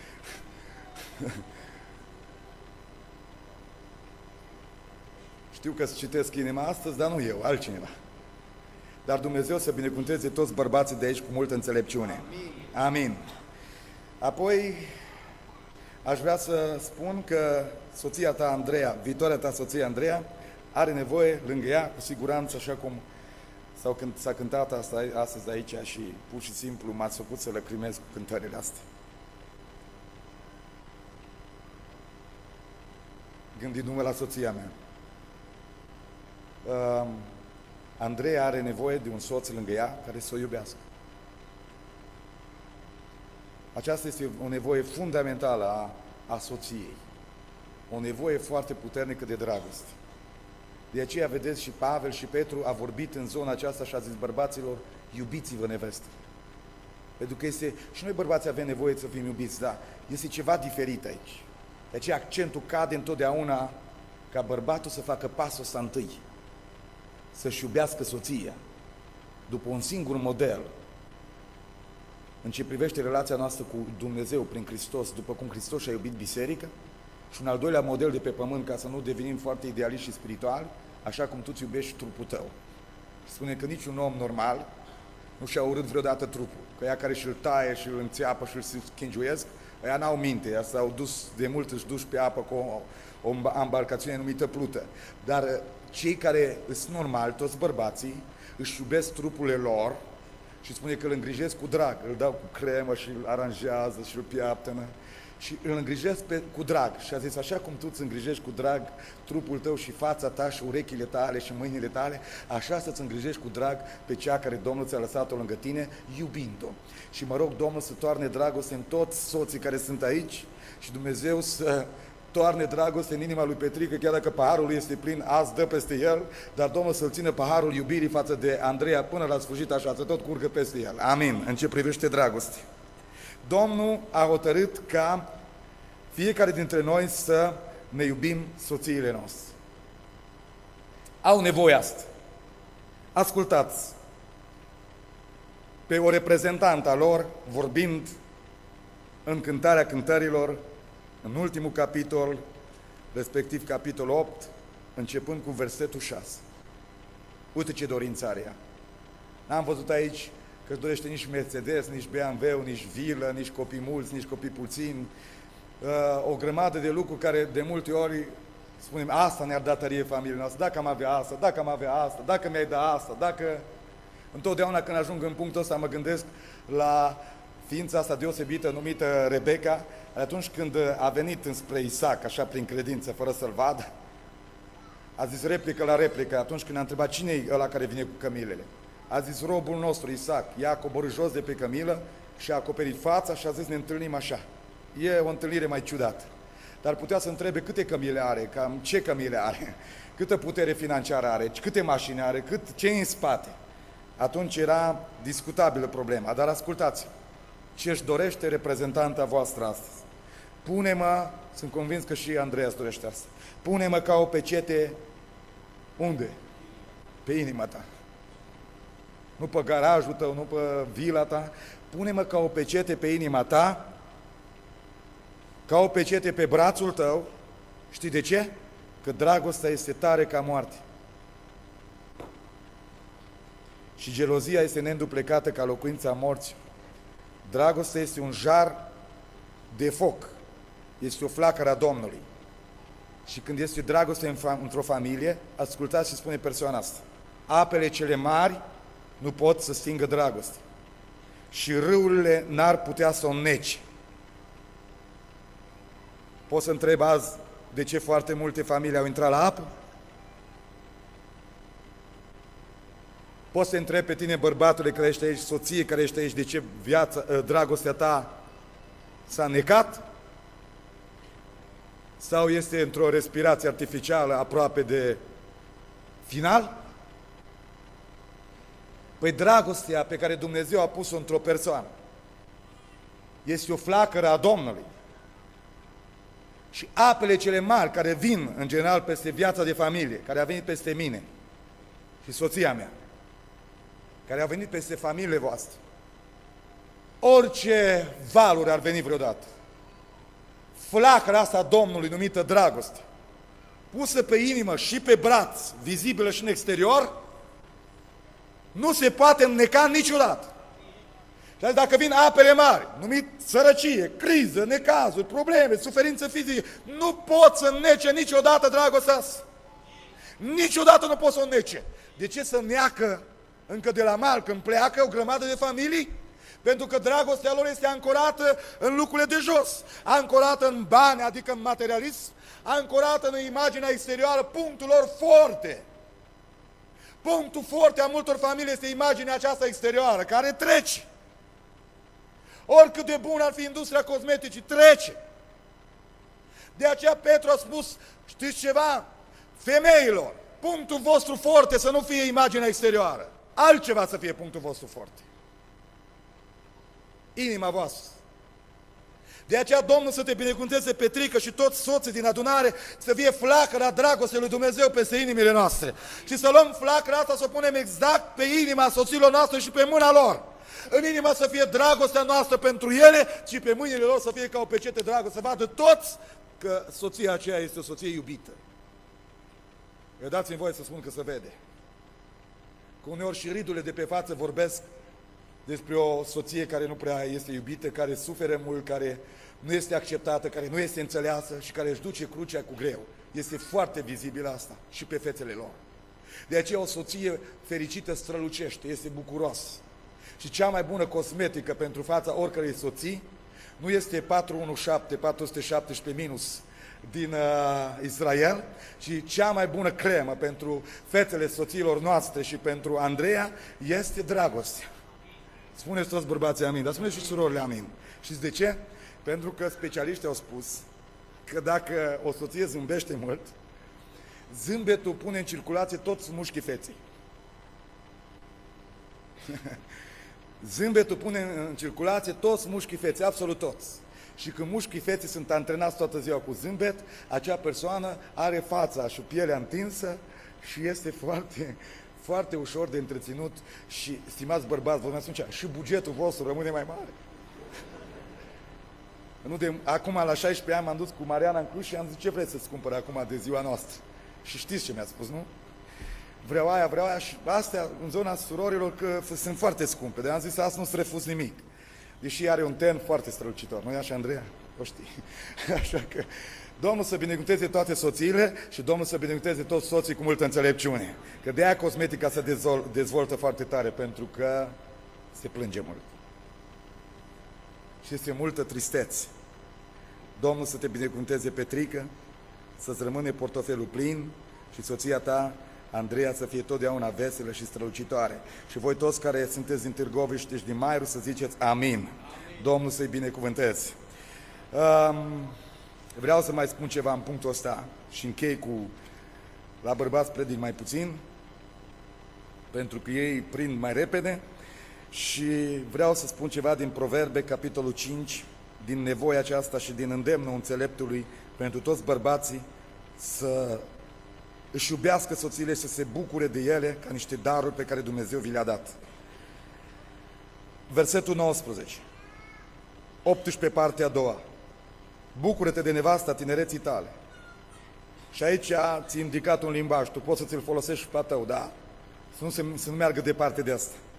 Știu că îți citesc inima astăzi, dar nu eu, altcineva. Dar Dumnezeu să binecuvânteze toți bărbații de aici cu multă înțelepciune. Amin. Amin. Apoi aș vrea să spun că soția ta, Andreea, viitoarea ta soție, Andreea, are nevoie lângă ea, cu siguranță, așa cum s-au cânt, s-a cântat asta astăzi aici și pur și simplu m-ați făcut să lăcrimez cu cântările astea. Gândindu-mă la soția mea. Uh, Andreea are nevoie de un soț lângă ea care să o iubească. Aceasta este o nevoie fundamentală a, a soției. O nevoie foarte puternică de dragoste. De aceea vedeți și Pavel și Petru a vorbit în zona aceasta și a zis: bărbaților, iubiți-vă neveste. Pentru că este, și noi bărbații avem nevoie să fim iubiți, da, este ceva diferit aici. De aceea accentul cade întotdeauna ca bărbatul să facă pasul ăsta întâi. Să-și iubească soția după un singur model. În ce privește relația noastră cu Dumnezeu prin Hristos, după cum Hristos și-a iubit biserica, și un al doilea model de pe pământ, ca să nu devenim foarte idealiști și spirituali, așa cum tu îți iubești trupul tău. Spune că niciun om normal nu și-a urât vreodată trupul, că ea care și-l taie și-l înțeapă și-l schingiuiesc, ăia n-au minte, ăia s-au dus, de mult își duși pe apă cu o, o embarcațiune numită plută. Dar cei care sunt normali, toți bărbații, își iubesc trupurile lor și spune că îl îngrijesc cu drag, îl dau cu cremă și îl aranjează și îl piaptănă și îl îngrijesc pe, cu drag. Și a zis: așa cum tu îți îngrijești cu drag trupul tău și fața ta și urechile tale și mâinile tale, așa să-ți îngrijești cu drag pe cea care Domnul ți-a lăsat-o lângă tine, iubind-o. Și mă rog Domnul să toarne dragoste în toți soții care sunt aici și Dumnezeu să toarne dragoste în inima lui Petrică, chiar dacă paharul lui este plin, azi dă peste el, dar Domnul să-l țină paharul iubirii față de Andreea până la sfârșit, așa, să tot curgă peste el. Amin. În ce privește dragoste. Domnul a hotărât ca fiecare dintre noi să ne iubim soțiile noastre. Au nevoie asta. Ascultați pe o reprezentantă a lor vorbind în Cântarea Cântărilor, în ultimul capitol, respectiv capitolul opt, începând cu versetul șase. Uite ce dorință are ea. N-am văzut aici că își dorește nici Mercedes, nici B M W, nici vilă, nici copii mulți, nici copii puțini, o grămadă de lucruri care de multe ori spunem: asta ne-ar datorie familiei noastre, dacă am avea asta, dacă am avea asta, dacă mi-ai da asta, dacă... Întotdeauna când ajung în punctul ăsta mă gândesc la ființa asta deosebită numită Rebecca, atunci când a venit înspre Isaac, așa prin credință, fără să-l vadă, a zis replică la replică, atunci când a întrebat: cine e ăla care vine cu cămilele? A zis: robul nostru Isaac. Ea a coborât jos de pe cămilă și a acoperit fața și a zis: ne întâlnim așa. E o întâlnire mai ciudată. Dar putea să întrebe câte cămile are, cam ce cămile are, câtă putere financiară are, câte mașini are, cât, ce e în spate. Atunci era discutabilă problema. Dar ascultați, ce își dorește reprezentanta voastră astăzi? Pune-mă, sunt convins că și Andreea îți dorește asta, pune-mă ca o pecete, unde? Pe inima ta. Nu pe garajul tău, nu pe vila ta, pune-mă ca o pecete pe inima ta, ca o pecete pe brațul tău. Știi de ce? Că dragostea este tare ca moarte. Și gelozia este neînduplecată ca locuința morții. Dragostea este un jar de foc, este o flacără a Domnului. Și când este dragoste într-o familie, ascultați ce spune persoana asta. Apele cele mari nu pot să stingă dragoste. Și râurile n-ar putea să o înnece. Poți să întreb azi de ce foarte multe familii au intrat la apă? Poți să întreb pe tine, bărbatule care ești aici, soție care ești aici, de ce viața, dragostea ta s-a necat? Sau este într-o respirație artificială aproape de final? Păi dragostea pe care Dumnezeu a pus-o într-o persoană este o flacără a Domnului. Și apele cele mari care vin în general peste viața de familie, care a venit peste mine și soția mea, care a venit peste familiile voastre, orice valuri ar veni vreodată, flacăra asta a Domnului numită dragoste, pusă pe inimă și pe braț, vizibilă și în exterior, nu se poate înneca niciodată. Și dacă vin apele mari, numit sărăcie, criză, necazuri, probleme, suferință fizică, nu pot să înnece niciodată dragostea asta. Niciodată nu pot să o înnece. De ce să neacă încă de la mal când pleacă o grămadă de familii? Pentru că dragostea lor este ancorată în lucrurile de jos, ancorată în bani, adică în materialism, ancorată în imaginea exterioară, punctul lor forte. Punctul forte a multor familii este imaginea aceasta exterioară, care trece. Oricât de bun ar fi industria cosmeticii, trece. De aceea Petru a spus, știți ceva? Femeilor, punctul vostru forte să nu fie imaginea exterioară, altceva să fie punctul vostru forte. Inima voastră. De aceea Domnul să te binecuvânteze, Petrică, și toți soții din adunare, să fie flacăra dragostei lui Dumnezeu peste inimile noastre. Și să luăm flacăra asta, să o punem exact pe inima soților noastre și pe mâna lor. În inima să fie dragostea noastră pentru ele și pe mâinile lor să fie ca o pecete dragoste, să vadă toți că soția aceea este o soție iubită. Eu dați-mi voie să spun că se vede. Că uneori și ridurile de pe față vorbesc despre o soție care nu prea este iubită, care suferă mult, care nu este acceptată, care nu este înțeleasă și care își duce crucea cu greu. Este foarte vizibil asta și pe fețele lor. De aceea o soție fericită strălucește, este bucuroasă. Și cea mai bună cosmetică pentru fața oricărei soții nu este patru unu șapte, patru sute șaptesprezece minus din uh, Israel, ci cea mai bună cremă pentru fețele soțiilor noastre și pentru Andreea este dragostea. Spuneți toți bărbații amin, dar spuneți și surorile amin. Știți de ce? Pentru că specialiștii au spus că dacă o soție zâmbește mult, zâmbetul pune în circulație toți mușchii feței. Zâmbetul pune în circulație toți mușchii feței, absolut toți. Și când mușchii feței sunt antrenați toată ziua cu zâmbet, acea persoană are fața și pielea întinsă și este foarte, foarte ușor de întreținut. Și, stimați bărbați, vă spun, și bugetul vostru rămâne mai mare. Nu de, acum, la șaisprezece ani, m-am dus cu Mariana în Cluj și am zis, ce vreți să-ți cumpăr acum de ziua noastră? Și știți ce mi-a spus, nu? Vreau aia, vreau aia și astea în zona surorilor că sunt foarte scumpe. De am zis, asta nu-ți refuz nimic. Deși are un ten foarte strălucitor. Nu-i așa, Andreea? O știi. Așa că Domnul să binecuvânteze toate soțiile și Domnul să binecuvânteze toți soții cu multă înțelepciune. Că de aia cosmetica se dezvoltă foarte tare, pentru că se plânge mult. Și este multă tristețe. Domnul să te binecuvânteze, Petrică, să-ți rămâne portofelul plin și soția ta, Andreea, să fie totdeauna veselă și strălucitoare. Și voi toți care sunteți din Târgoviște și din Mairu să ziceți amin. Amin. Domnul să-i binecuvânteze. Um, vreau să mai spun ceva în punctul ăsta și închei cu la bărbați predic mai puțin, pentru că ei prind mai repede, și vreau să spun ceva din Proverbe, capitolul cinci, din nevoia aceasta și din îndemnul înțeleptului pentru toți bărbații să își iubească soțiile și să se bucure de ele ca niște daruri pe care Dumnezeu vi le-a dat. Versetul nouăsprezece, optsprezece, partea a doua. Bucură-te de nevasta tinereții tale. Și aici ți-a indicat un limbaj, tu poți să ți-l folosești și pe a tău, da? Să nu, se, să nu meargă departe de asta.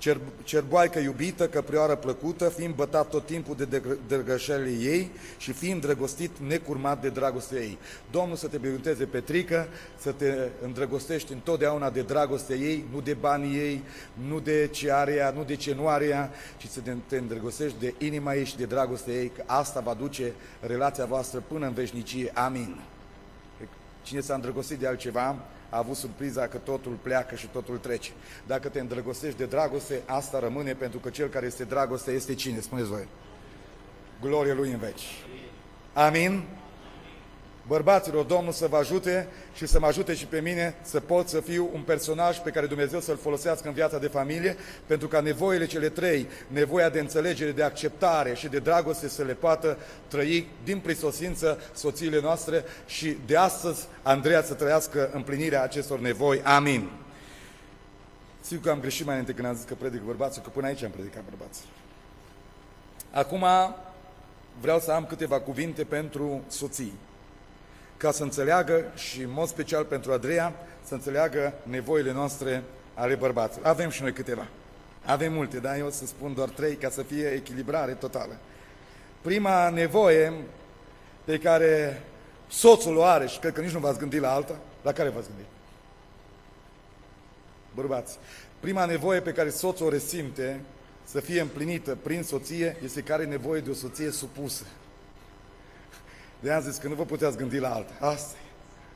cer, cerboaică iubită, căprioară plăcută, fiind bătat tot timpul de drăgășelile ei și fiind îndrăgostit necurmat de dragostea ei. Domnul să te binecuvânteze, Petrică, să te îndrăgostești întotdeauna de dragostea ei, nu de banii ei, nu de ce are ea, nu de ce nu are ea, ci să te îndrăgostești de inima ei și de dragostea ei, că asta va duce relația voastră până în veșnicie. Amin. Cine s-a îndrăgostit de altceva, a avut surpriza că totul pleacă și totul trece. Dacă te îndrăgostești de dragoste, asta rămâne, pentru că cel care este dragoste este cine? Spuneți voi. Glorie Lui în veci. Amin? Bărbaților, Domnul să vă ajute și să mă ajute și pe mine să pot să fiu un personaj pe care Dumnezeu să-l folosească în viața de familie, pentru ca nevoile cele trei, nevoia de înțelegere, de acceptare și de dragoste, să le poată trăi din prisosință soțiile noastre și de astăzi Andreea să trăiască împlinirea acestor nevoi. Amin. Sigur că am greșit mai înainte când am zis că predic bărbații, că până aici am predicat bărbații. Acum vreau să am câteva cuvinte pentru soții, ca să înțeleagă și în mod special pentru Andreea, să înțeleagă nevoile noastre ale bărbaților. Avem și noi câteva. Avem multe, dar eu o să spun doar trei ca să fie echilibrare totală. Prima nevoie pe care soțul o are, și cred că nici nu v-ați gândit la alta, la care v-ați gândit? Bărbați. Prima nevoie pe care soțul o resimte să fie împlinită prin soție este că are nevoie de o soție supusă. De-aia am zis că nu vă puteați gândi la alta. Asta e.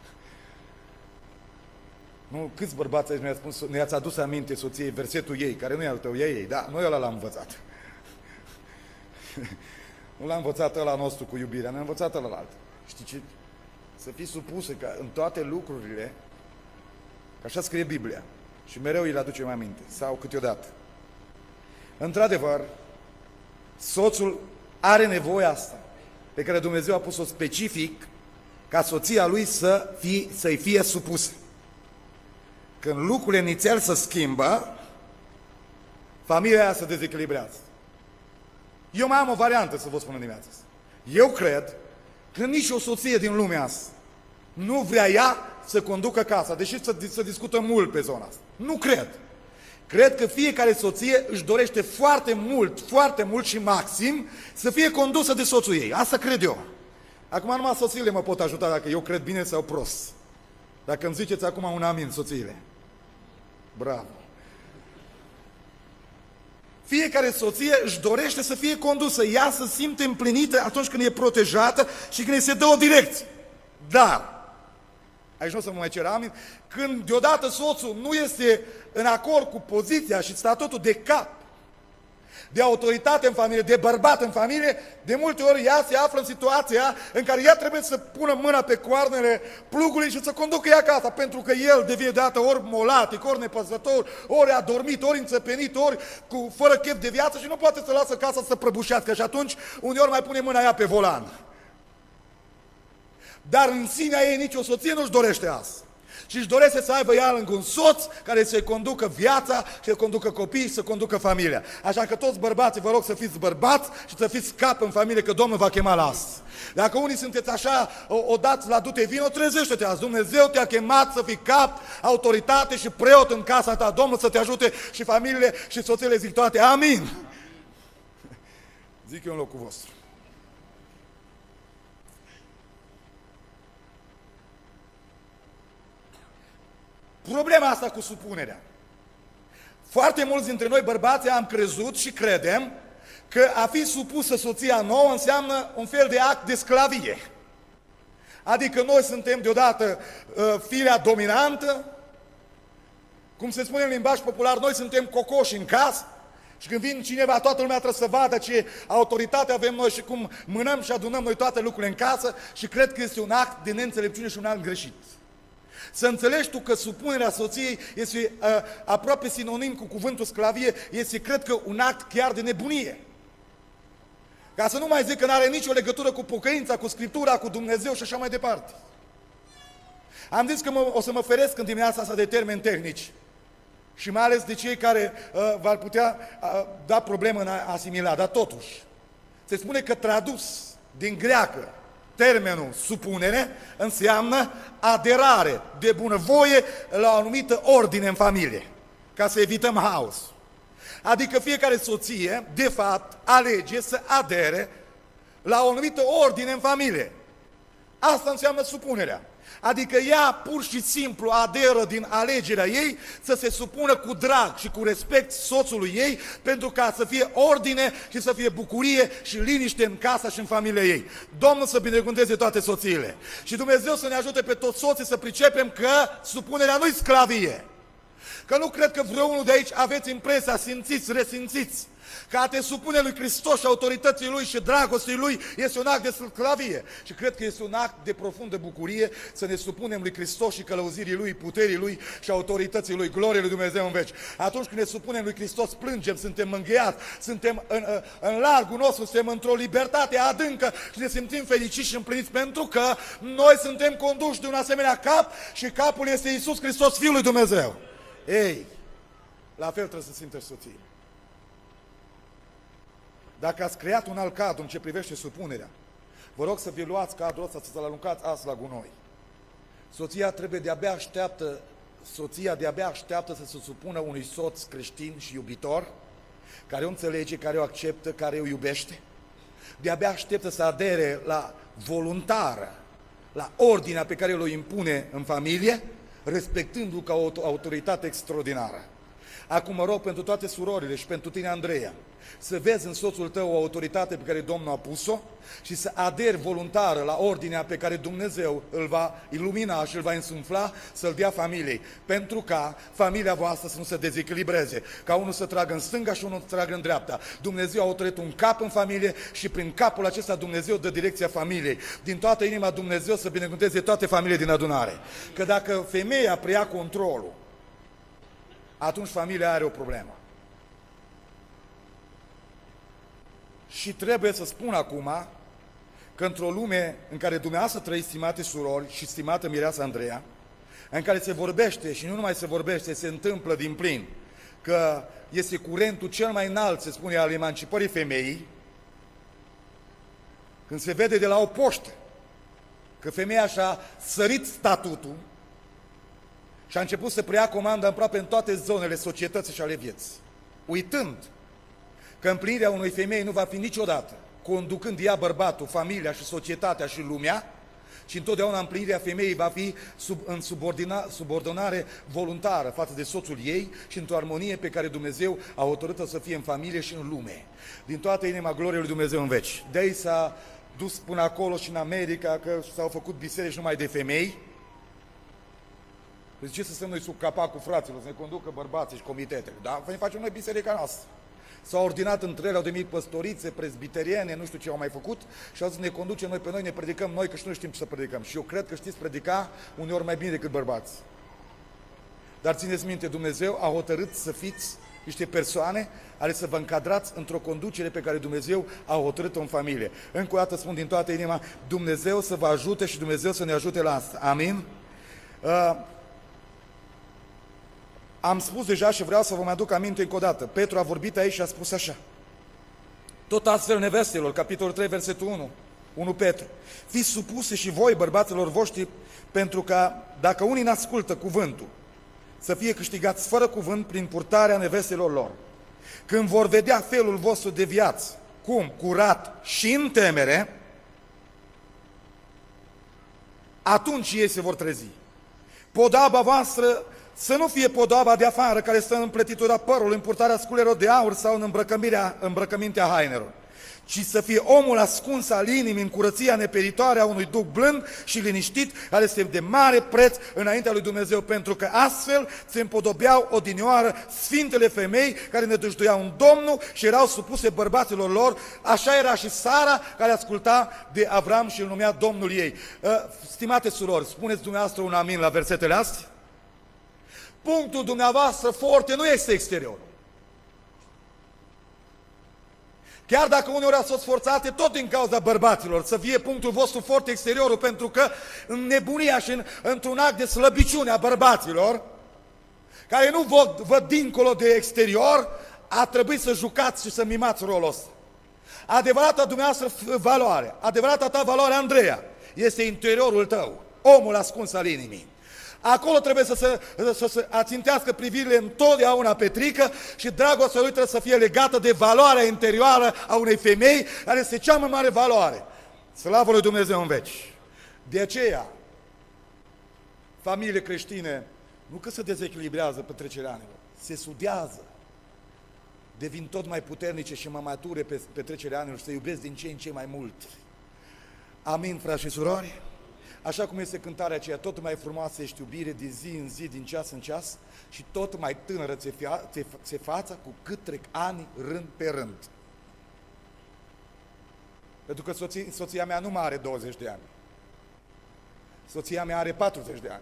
Nu, câți bărbați aici ne-ați spus, ne-ați adus aminte soției versetul ei, care nu e al tău, e ei, da, noi ăla l-am învățat. Nu l-am învățat ăla nostru cu iubirea, ne-am învățat ăla la altă. Știi ce? Să fii supusă ca în toate lucrurile, că așa scrie Biblia, și mereu îi le aducem aminte, sau câteodată. Într-adevăr, soțul are nevoia asta, pe care Dumnezeu a pus-o specific ca soția lui să fie, să-i fie supusă. Când lucrurile inițial se schimbă, familia aia se dezechilibrează. Eu mai am o variantă să vă spun în dimineața asta. Eu cred că nici o soție din lumea asta nu vrea ea să conducă casa, deși să, să discută mult pe zona asta. Nu cred. Cred că fiecare soție își dorește foarte mult, foarte mult și maxim să fie condusă de soțul ei. Asta cred eu. Acum numai soțiile mă pot ajuta dacă eu cred bine sau prost. Dacă îmi ziceți acum un amin, soțiile. Bravo. Fiecare soție își dorește să fie condusă, ea să simte împlinită atunci când e protejată și când îi se dă o direcție. Dar, aici nu o să mă mai cer amin, când deodată soțul nu este în acord cu poziția și statutul de cap, de autoritate în familie, de bărbat în familie, de multe ori ea se află în situația în care ea trebuie să pună mâna pe coarnele plugului și să conducă ea casa, pentru că el devine deodată ori molatic, ori nepăsător, ori adormit, ori înțepenit, ori cu, fără chef de viață și nu poate să lasă casa să prăbușească și atunci uneori mai pune mâna ea pe volan. Dar în sinea ei nici o soție nu-și dorește asta. Și își dorește să aibă ea lângă un soț care să-i conducă viața, să-i conducă copiii și să conducă familia. Așa că toți bărbații vă rog să fiți bărbați și să fiți cap în familie, că Domnul va chema la asta. Dacă unii sunteți așa, o, o dați la du-te vino, trezește-te azi. Dumnezeu te-a chemat să fii cap, autoritate și preot în casa ta. Domnul să te ajute și familiile și soțiile zic toate. Amin. Zic eu în locul vostru. Problema asta cu supunerea. Foarte mulți dintre noi bărbații am crezut și credem că a fi supusă soția nouă înseamnă un fel de act de sclavie. Adică noi suntem deodată uh, firea dominantă, cum se spune în limbaj popular, noi suntem cocoși în casă și când vine cineva, toată lumea trebuie să vadă ce autoritate avem noi și cum mânăm și adunăm noi toate lucrurile în casă și cred că este un act de neînțelepciune și un act greșit. Să înțelegi tu că supunerea soției este uh, aproape sinonim cu cuvântul sclavie, este, cred că, un act chiar de nebunie. Ca să nu mai zic că nu are nicio legătură cu pocăința, cu Scriptura, cu Dumnezeu și așa mai departe. Am zis că mă, o să mă feresc în dimineața asta de termeni tehnici și mai ales de cei care uh, v-ar putea uh, da problemă în a asimila, dar totuși se spune că tradus din greacă termenul supunere înseamnă aderare de bunăvoie la o anumită ordine în familie, ca să evităm haos. Adică fiecare soție, de fapt, alege să adere la o anumită ordine în familie. Asta înseamnă supunerea. Adică ea pur și simplu aderă din alegerea ei să se supună cu drag și cu respect soțului ei, pentru ca să fie ordine și să fie bucurie și liniște în casa și în familia ei. Domnul să binecuvânteze toate soțiile. Și Dumnezeu să ne ajute pe toți soții să pricepem că supunerea nu-i sclavie. Că nu cred că vreunul de aici aveți impresia, simțiți, resimțiți, că a te supune lui Hristos și autorității Lui și dragostei Lui este un act de sclavie. Și cred că este un act de profundă bucurie să ne supunem lui Hristos și călăuzirii Lui, puterii Lui și autorității Lui, glorie lui Dumnezeu în veci. Atunci când ne supunem lui Hristos, plângem, suntem mângâiați, suntem în, în largul nostru, suntem într-o libertate adâncă și ne simțim fericiți și împliniți, pentru că noi suntem conduși de un asemenea cap și capul este Iisus Hristos, Fiul lui Dumnezeu. Ei, la fel trebuie să simtă soții. Dacă ați creat un alt cadru în ce privește supunerea, vă rog să vi luați cadrul ăsta, să-l aruncați azi la gunoi. Soția trebuie de-abia așteaptă, soția de-abia așteaptă să se supună unui soț creștin și iubitor, care o înțelege, care o acceptă, care o iubește. De-abia așteaptă să adere la voluntară, la ordinea pe care o impune în familie, respectându-l ca o autoritate extraordinară. Acum mă rog pentru toate surorile și pentru tine, Andreea, să vezi în soțul tău o autoritate pe care Domnul a pus-o și să aderi voluntară la ordinea pe care Dumnezeu îl va ilumina și îl va însufla, să-l dea familiei, pentru ca familia voastră să nu se dezechilibreze, ca unul să tragă în stânga și unul să tragă în dreapta. Dumnezeu a hotărât un cap în familie și prin capul acesta Dumnezeu dă direcția familiei. Din toată inima Dumnezeu să binecuvânteze toate familiile din adunare. Că dacă femeia preia controlul, atunci familia are o problemă. Și trebuie să spun acum că într-o lume în care dumneavoastră trăiți, stimate surori și stimată mireasă Andreea, în care se vorbește și nu numai se vorbește, se întâmplă din plin, că este curentul cel mai înalt, se spune, al emancipării femeii, când se vede de la o poștă că femeia și-a sărit statutul și a început să preia comanda aproape în toate zonele societății și ale vieții, uitând că împlinirea unei femei nu va fi niciodată conducând ea bărbatul, familia și societatea și lumea, și întotdeauna împlinirea femeii va fi sub, în subordina, subordonare voluntară față de soțul ei și într-o armonie pe care Dumnezeu a hotărât-o să fie în familie și în lume. Din toată inima, glorie lui Dumnezeu în veci. De-aia s-a dus până acolo și în America, că s-au făcut biserici numai de femei. Deci ce să stăm noi sub capacul fraților, să ne conducă bărbații și comitete? Da? Ne facem noi biserica noastră. S-au ordinat între ele, au devenit păstorițe, prezbiteriene, nu știu ce au mai făcut și au zis, ne conduce noi pe noi, ne predicăm noi, că și nu știm să predicăm. Și eu cred că știți predica uneori mai bine decât bărbați. Dar țineți minte, Dumnezeu a hotărât să fiți niște persoane ale să vă încadrați într-o conducere pe care Dumnezeu a hotărât-o în familie. Încă o dată spun din toată inima, Dumnezeu să vă ajute și Dumnezeu să ne ajute la asta. Amin? Uh, Am spus deja și vreau să vă mai aduc aminte încă o dată. Petru a vorbit aici și a spus așa. Tot astfel, nevestelor, capitolul trei, versetul unu, unu Petru. Fiți supuse și voi, bărbaților voștri, pentru că dacă unii n-ascultă cuvântul, să fie câștigați fără cuvânt prin purtarea nevestelor lor. Când vor vedea felul vostru de viață, cum? Curat și în temere, atunci ei se vor trezi. Podaba voastră să nu fie podaba de afară care stă în împletitura părului, în purtarea sculerilor de aur sau în îmbrăcămintea, îmbrăcămintea hainelor, ci să fie omul ascuns al inimii în curăția neperitoare a unui duc blând și liniștit, care este de mare preț înaintea lui Dumnezeu, pentru că astfel se împodobeau odinioară sfintele femei care ne dăjduiau în Domnul și erau supuse bărbaților lor. Așa era și Sara, care asculta de Avram și îl numea Domnul ei. Stimate surori, spuneți dumneavoastră un amin la versetele astea? Punctul dumneavoastră forte nu este exteriorul. Chiar dacă uneori ați fost forțate, tot din cauza bărbaților, să fie punctul vostru forte exteriorul, pentru că în nebunia și în, într-un act de slăbiciune a bărbaților, care nu văd, văd dincolo de exterior, a trebuit să jucați și să mimați rolul ăsta. Adevărata dumneavoastră valoare, adevărata ta valoare, Andreea, este interiorul tău, omul ascuns al inimii. Acolo trebuie să se, să se ațintească privirile întotdeauna pe trică și dragostea lui trebuie să fie legată de valoarea interioară a unei femei, care este cea mai mare valoare. Slavă lui Dumnezeu în veci! De aceea, familiile creștine nu că se dezechilibrează pe trecerea anilor, se sudează, devin tot mai puternice și mai mature pe petrecerea anilor și se iubesc din ce în ce mai mult. Amin, frați și surori? Așa cum este cântarea aceea, tot mai frumoasă ești iubire de zi în zi, din ceas în ceas și tot mai tânără ți se fața cu cât trec ani rând pe rând. Pentru că soția, soția mea nu mai are douăzeci de ani. Soția mea are patruzeci de ani.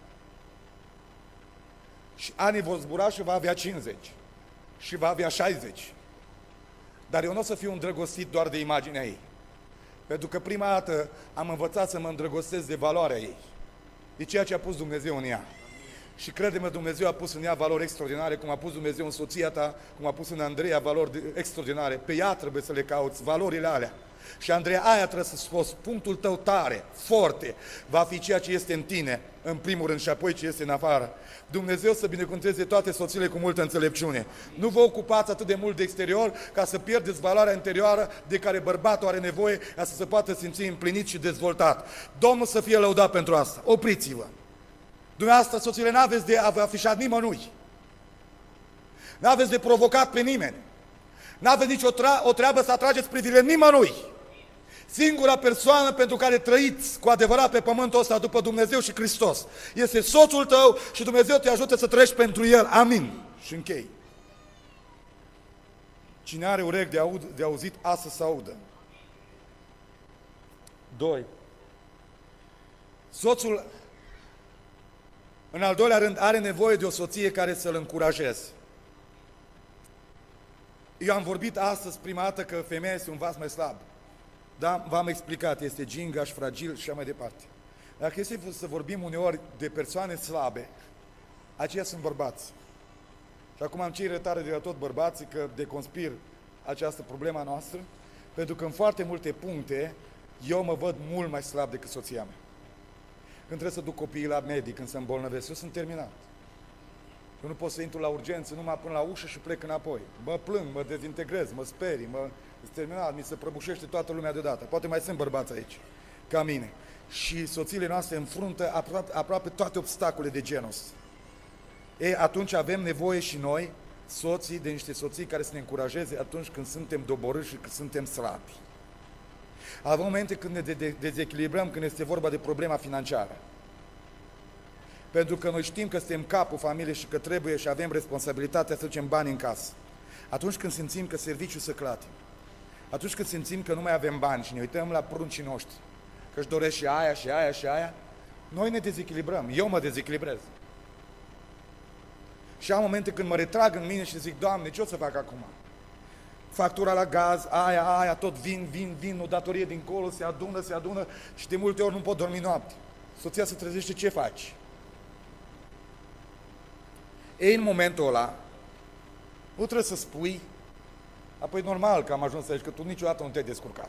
Și anii vor zbura și va avea cincizeci. Și va avea șaizeci. Dar eu nu o să fiu îndrăgostit doar de imaginea ei. Pentru că prima dată am învățat să mă îndrăgostesc de valoarea ei. De ceea ce a pus Dumnezeu în ea. Și crede-mă, Dumnezeu a pus în ea valori extraordinare, cum a pus Dumnezeu în soția ta, cum a pus în Andreea valori extraordinare. Pe ea trebuie să le cauți, valorile alea. Și Andreea, aia trebuie să spus, punctul tău tare, forte, va fi ceea ce este în tine, în primul rând, și apoi ce este în afară. Dumnezeu să binecuvânteze toate soțiile cu multă înțelepciune. Nu vă ocupați atât de mult de exterior ca să pierdeți valoarea interioară de care bărbatul are nevoie ca să se poată simți împlinit și dezvoltat. Domnul să fie lăudat pentru asta. Opriți-vă! Dumneavoastră, soțiile, n-aveți de afișat nimănui. N-aveți de provocat pe nimeni. N-aveți nici o, o treabă să atrageți privirile nimănui. Singura persoană pentru care trăiți cu adevărat pe pământul ăsta după Dumnezeu și Hristos este soțul tău și Dumnezeu te ajută să trăiești pentru el. Amin. Și închei. Cine are urechi de, aud, de auzit, astăzi să audă. Doi. Soțul, în al doilea rând, are nevoie de o soție care să-l încurajeze. Eu am vorbit astăzi prima dată că femeia este un vas mai slab. Da, v-am explicat, este gingaș, fragil și așa mai departe. Dacă este să vorbim uneori de persoane slabe, aceia sunt bărbați. Și acum am cer iertare de la tot bărbații că deconspir această problemă noastră, pentru că în foarte multe puncte eu mă văd mult mai slab decât soția mea. Când trebuie să duc copiii la medic, când se îmbolnăvesc, eu sunt terminat. Eu nu pot să intru la urgență numai până la ușă și plec înapoi. Mă plâng, mă dezintegrez, mă sperii, mă... Sunt terminat, mi se prăbușește toată lumea deodată. Poate mai sunt bărbați aici, ca mine. Și soțiile noastre înfruntă aproape, aproape toate obstacole de genul ăsta. Ei, atunci avem nevoie și noi, soții, de niște soții care să ne încurajeze atunci când suntem doborâși și când suntem slabi. Avem momente când ne de- de- dezechilibrăm, când este vorba de problema financiară. Pentru că noi știm că suntem capul familiei și că trebuie și avem responsabilitatea să ducem bani în casă. Atunci când simțim că serviciul se clatin, atunci când simțim că nu mai avem bani și ne uităm la pruncii noștri, că își doresc și aia, și aia, și aia, noi ne dezechilibrăm. Eu mă dezechilibrez. Și am momente când mă retrag în mine și zic, Doamne, ce o să fac acum? Factura la gaz, aia, aia, tot vin, vin, vin, o datorie dincolo, se adună, se adună și de multe ori nu pot dormi noapte. Soția se trezește, ce faci? Ei, în momentul ăla, nu trebuie să spui, apoi normal că am ajuns aici, că tu niciodată nu te-ai descurcat.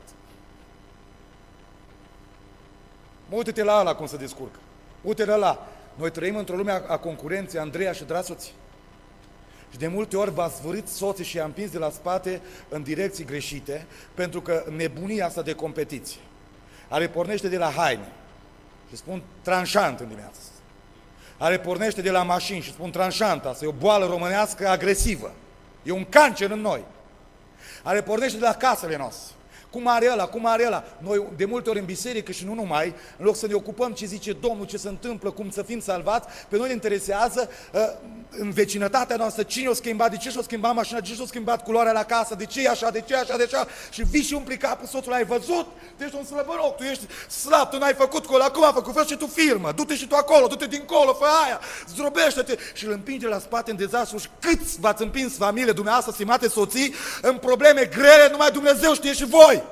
Mă, uite-te la ăla cum se descurcă. Uite-te la ăla. Noi trăim într-o lume a, a concurenței, Andreea și dragi soții. Și de multe ori v-ați zvârit soții și i-a împins de la spate în direcții greșite, pentru că nebunia asta de competiție, care pornește de la haine, și spun tranșant în dimineața, care pornește de la mașini, și spun tranșant, asta e o boală românească agresivă, e un cancer în noi, care pornește de la casele noastre. Cum are ăla, cum are ăla. Noi de multe ori în biserică și nu numai, în loc să ne ocupăm ce zice Domnul, ce se întâmplă, cum să fim salvați, pe noi ne interesează uh, în vecinătatea noastră cine o schimbat, de ce și-o schimbat mașina, de ce și-o schimbat culoarea la casă, de ce e așa, de ce e așa, de așa. Și vii și umpli capul soțului, ai văzut? Tu ești un slăbăroc, tu ești slab, tu n-ai făcut cu ăla, cum a făcut? Fă și tu firmă, du-te și tu acolo, du-te dincolo, fă aia, zdrobește-te și îl împinge la spate în dezastru. Și câți v-ați împins familie dumneavoastră, stimate soții, în probleme grele, numai Dumnezeu știe și voi.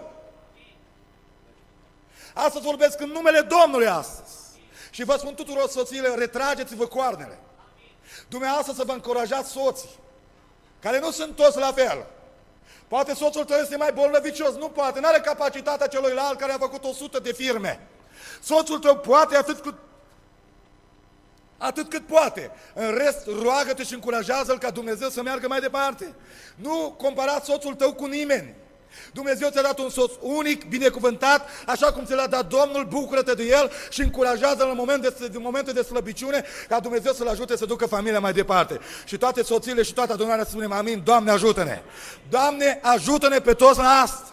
Astăzi vorbesc în numele Domnului astăzi. Și vă spun tuturor soțiile, retrageți-vă coarnele. Dumneavoastră să vă încurajați soții, care nu sunt toți la fel. Poate soțul tău este mai bolnăvicios, nu poate, nu are capacitatea celuilalt care a făcut o sută de firme. Soțul tău poate a făcut... Atât cât poate. În rest, roagă-te și încurajează-l ca Dumnezeu să meargă mai departe. Nu compara soțul tău cu nimeni. Dumnezeu ți-a dat un soț unic, binecuvântat, așa cum ți l-a dat Domnul, bucură-te de el și încurajează-l în moment de, în momente de slăbiciune, ca Dumnezeu să-l ajute să ducă familia mai departe. Și toate soțiile și toată adunarea să spunem amin, Doamne ajută-ne! Doamne ajută-ne pe toți la asta!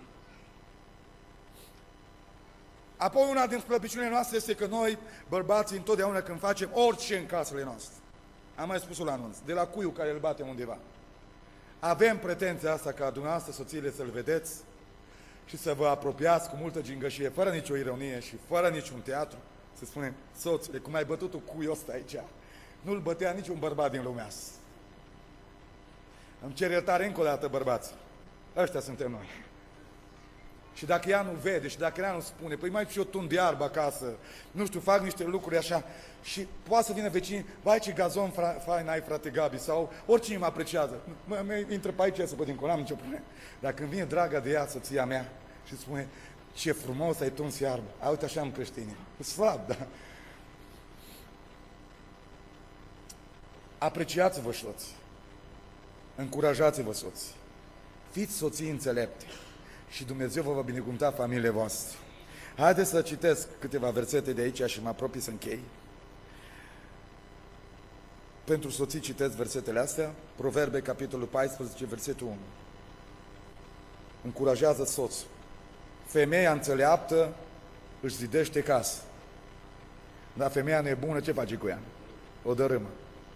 Apoi una din slăbiciunile noastre este că noi, bărbații, întotdeauna când facem orice în casele noastre, am mai spus-o la anunț, de la cuiul care îl batem undeva, avem pretenția asta ca dumneavoastră, soțiile, să-l vedeți și să vă apropiați cu multă gingășie, fără nicio ironie și fără niciun teatru, să spunem, soțule, cum ai bătut tu cuiul ăsta aici, nu-l bătea niciun bărbat din lumea asta. Îmi cer iertare încă o dată, bărbați. Ăștia suntem noi. Și dacă ea nu vede și dacă ea nu spune, păi mai și eu tund de iarbă acasă, nu știu, fac niște lucruri așa și poate să vină vecinii, vai ce gazon fain ai, frate Gabi, sau oricine mă apreciază. Mă, mă intră pe aici să văd dincolo, n-am nicio problemă. Dar când vine draga de ea, soția mea, și spune, ce frumos ai tuns iarbă, a, uite așa am creștini, slab, da. Apreciați-vă soți, încurajați-vă soți, fiți soții înțelepte. Și Dumnezeu vă va binecuvânta familiile voastre. Haideți să citesc câteva versete de aici și mă apropii să închei. Pentru soții citesc versetele astea, Proverbe, capitolul paisprezece, versetul unu. Încurajează soțul. Femeia înțeleaptă își zidește casă. Dar femeia nebună ce face cu ea? O dărâmă.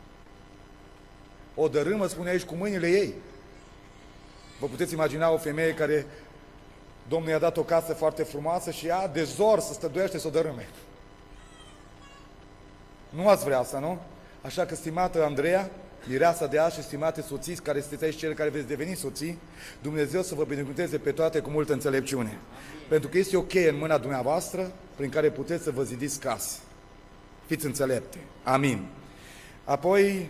O dărâmă, spune aici, cu mâinile ei. Vă puteți imagina o femeie care Domnul i-a dat o casă foarte frumoasă și ea de zor să stăduiește să o dărâme. Nu ați vrea asta, nu? Așa că, stimată Andreea, mireasa de azi și stimate soții care sunteți aici, cele care veți deveni soții, Dumnezeu să vă binecuvânteze pe toate cu multă înțelepciune. Amin. Pentru că este o cheie în mâna dumneavoastră prin care puteți să vă zidiți casă. Fiți înțelepte. Amin. Apoi,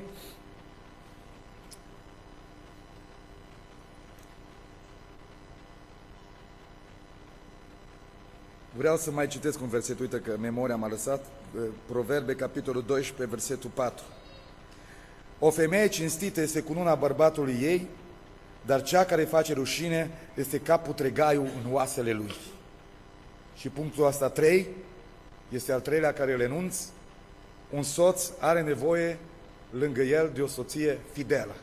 vreau să mai citesc un verset, uite că memoria m-a lăsat, Proverbe, capitolul doisprezece, versetul patru. O femeie cinstită este cununa bărbatului ei, dar cea care face rușine este ca putregaiul în oasele lui. Și punctul ăsta trei, este al treilea care îl enunț, un soț are nevoie lângă el de o soție fidelă.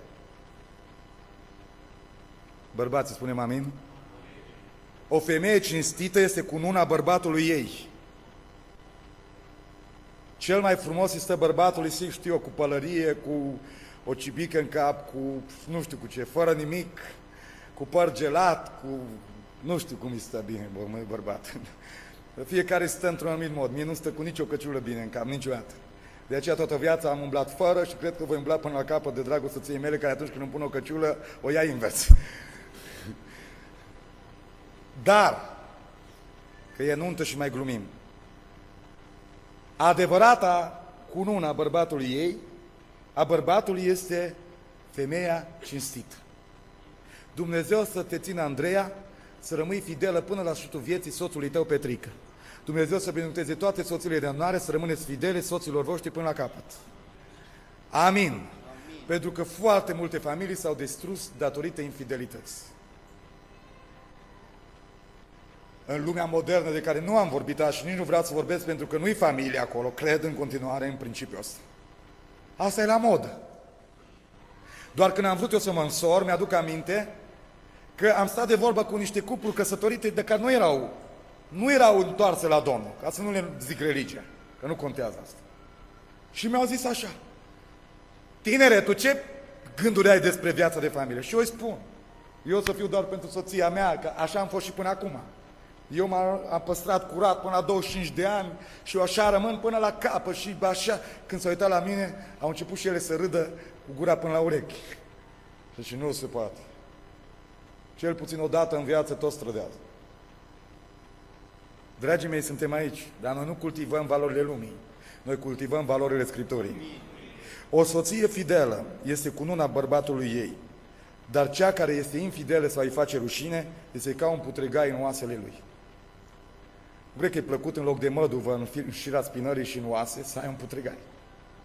Bărbații, spunem amin? O femeie cinstită este cununa bărbatului ei. Cel mai frumos este bărbatul, să știu eu, cu pălărie, cu o cibică în cap, cu nu știu cu ce, fără nimic, cu păr gelat, cu nu știu cum îi stă bine, bă, măi, bărbat. Fiecare stă într-un anumit mod. Mie nu stă cu nicio căciulă bine în cap, niciodată. De aceea toată viața am umblat fără și cred că voi umbla până la capăt de dragul soției mele, care atunci când îmi pun o căciulă, o ia invers. Dar, că e nuntă și mai glumim, adevărata cununa bărbatului ei, a bărbatului este femeia cinstită. Dumnezeu să te țină, Andreea, să rămâi fidelă până la sfârșitul vieții soțului tău, Petrică. Dumnezeu să binecuvânteze toate soțiile de înnoare, să rămâneți fidele soților voștri până la capăt. Amin. Amin. Pentru că foarte multe familii s-au distrus datorită infidelității. În lumea modernă de care nu am vorbit azi și nici nu vreau să vorbesc pentru că nu-i familie acolo, cred în continuare în principiul ăsta. Asta e la modă. Doar când am vrut eu să mă însor, mi-aduc aminte că am stat de vorbă cu niște cupluri căsătorite de care nu erau, nu erau întoarse la Domnul, ca să nu le zic religia, că nu contează asta. Și mi-au zis așa: tinere, tu ce gânduri ai despre viața de familie? Și eu îi spun, eu să fiu doar pentru soția mea, că așa am fost și până acum. Eu m-am păstrat curat până la douăzeci și cinci de ani și eu așa rămân până la capăt și așa. Când s-au uitat la mine, au început și ele să râdă cu gura până la urechi. Și nu se poate. Cel puțin o dată în viață tot strădează. Dragii mei, suntem aici, dar noi nu cultivăm valorile lumii. Noi cultivăm valorile Scripturii. O soție fidelă este cununa bărbatului ei, dar cea care este infidelă sau îi face rușine este ca un putregai în oasele lui. Cred că e plăcut în loc de măduvă în șira spinării și în oase să ai un putregai.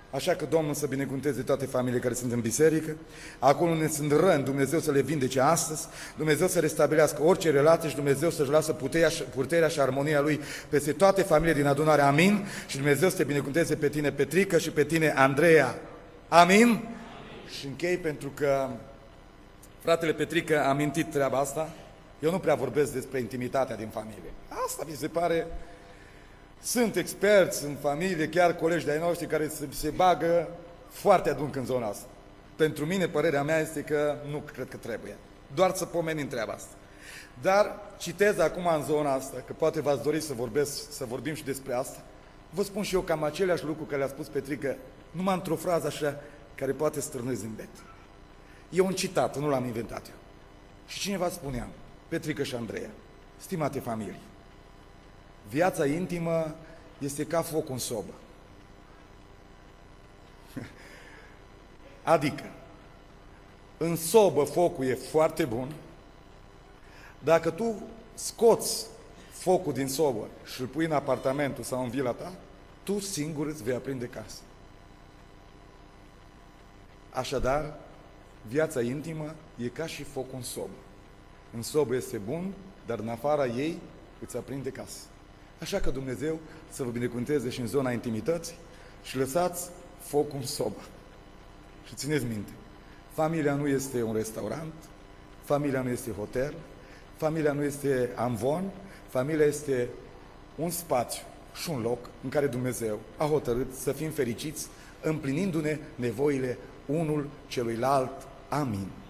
Așa că Domnul să binecuvânteze toate familiile care sunt în biserică, acolo unde sunt răni, Dumnezeu să le vindece astăzi, Dumnezeu să restabilească orice relație și Dumnezeu să-și lasă puterea, puterea și armonia Lui peste toate familiile din adunare, amin, și Dumnezeu să te binecuvânteze pe tine, Petrică, și pe tine, Andreea, amin, amin. Și închei pentru că fratele Petrică a amintit treaba asta, eu nu prea vorbesc despre intimitatea din familie, asta mi se pare. Sunt experți în familie, chiar colegi de-ai noștri care se, se bagă foarte adânc în zona asta. Pentru mine, părerea mea este că nu cred că trebuie. Doar să pomenim treaba asta. Dar citez acum în zona asta, că poate v-ați dori să, vorbesc, să vorbim și despre asta. Vă spun și eu cam aceleași lucruri care le-a spus Petrică, numai într-o frază așa, care poate stârni zâmbet. E un citat, nu l-am inventat eu. Și cineva spunea, Petrică și Andreea, stimate familii, viața intimă este ca foc în sobă. Adică, în sobă focul e foarte bun, dacă tu scoți focul din sobă și îl pui în apartamentul sau în vila ta, tu singur îți vei aprinde casă. Așadar, viața intimă e ca și focul în sobă. În sobă este bun, dar în afara ei îți aprinde casă. Așa că Dumnezeu să vă binecuvânteze și în zona intimității și lăsați focul în sobă. Și țineți minte, familia nu este un restaurant, familia nu este hotel, familia nu este amvon, familia este un spațiu și un loc în care Dumnezeu a hotărât să fim fericiți, împlinindu-ne nevoile unul celuilalt. Amin.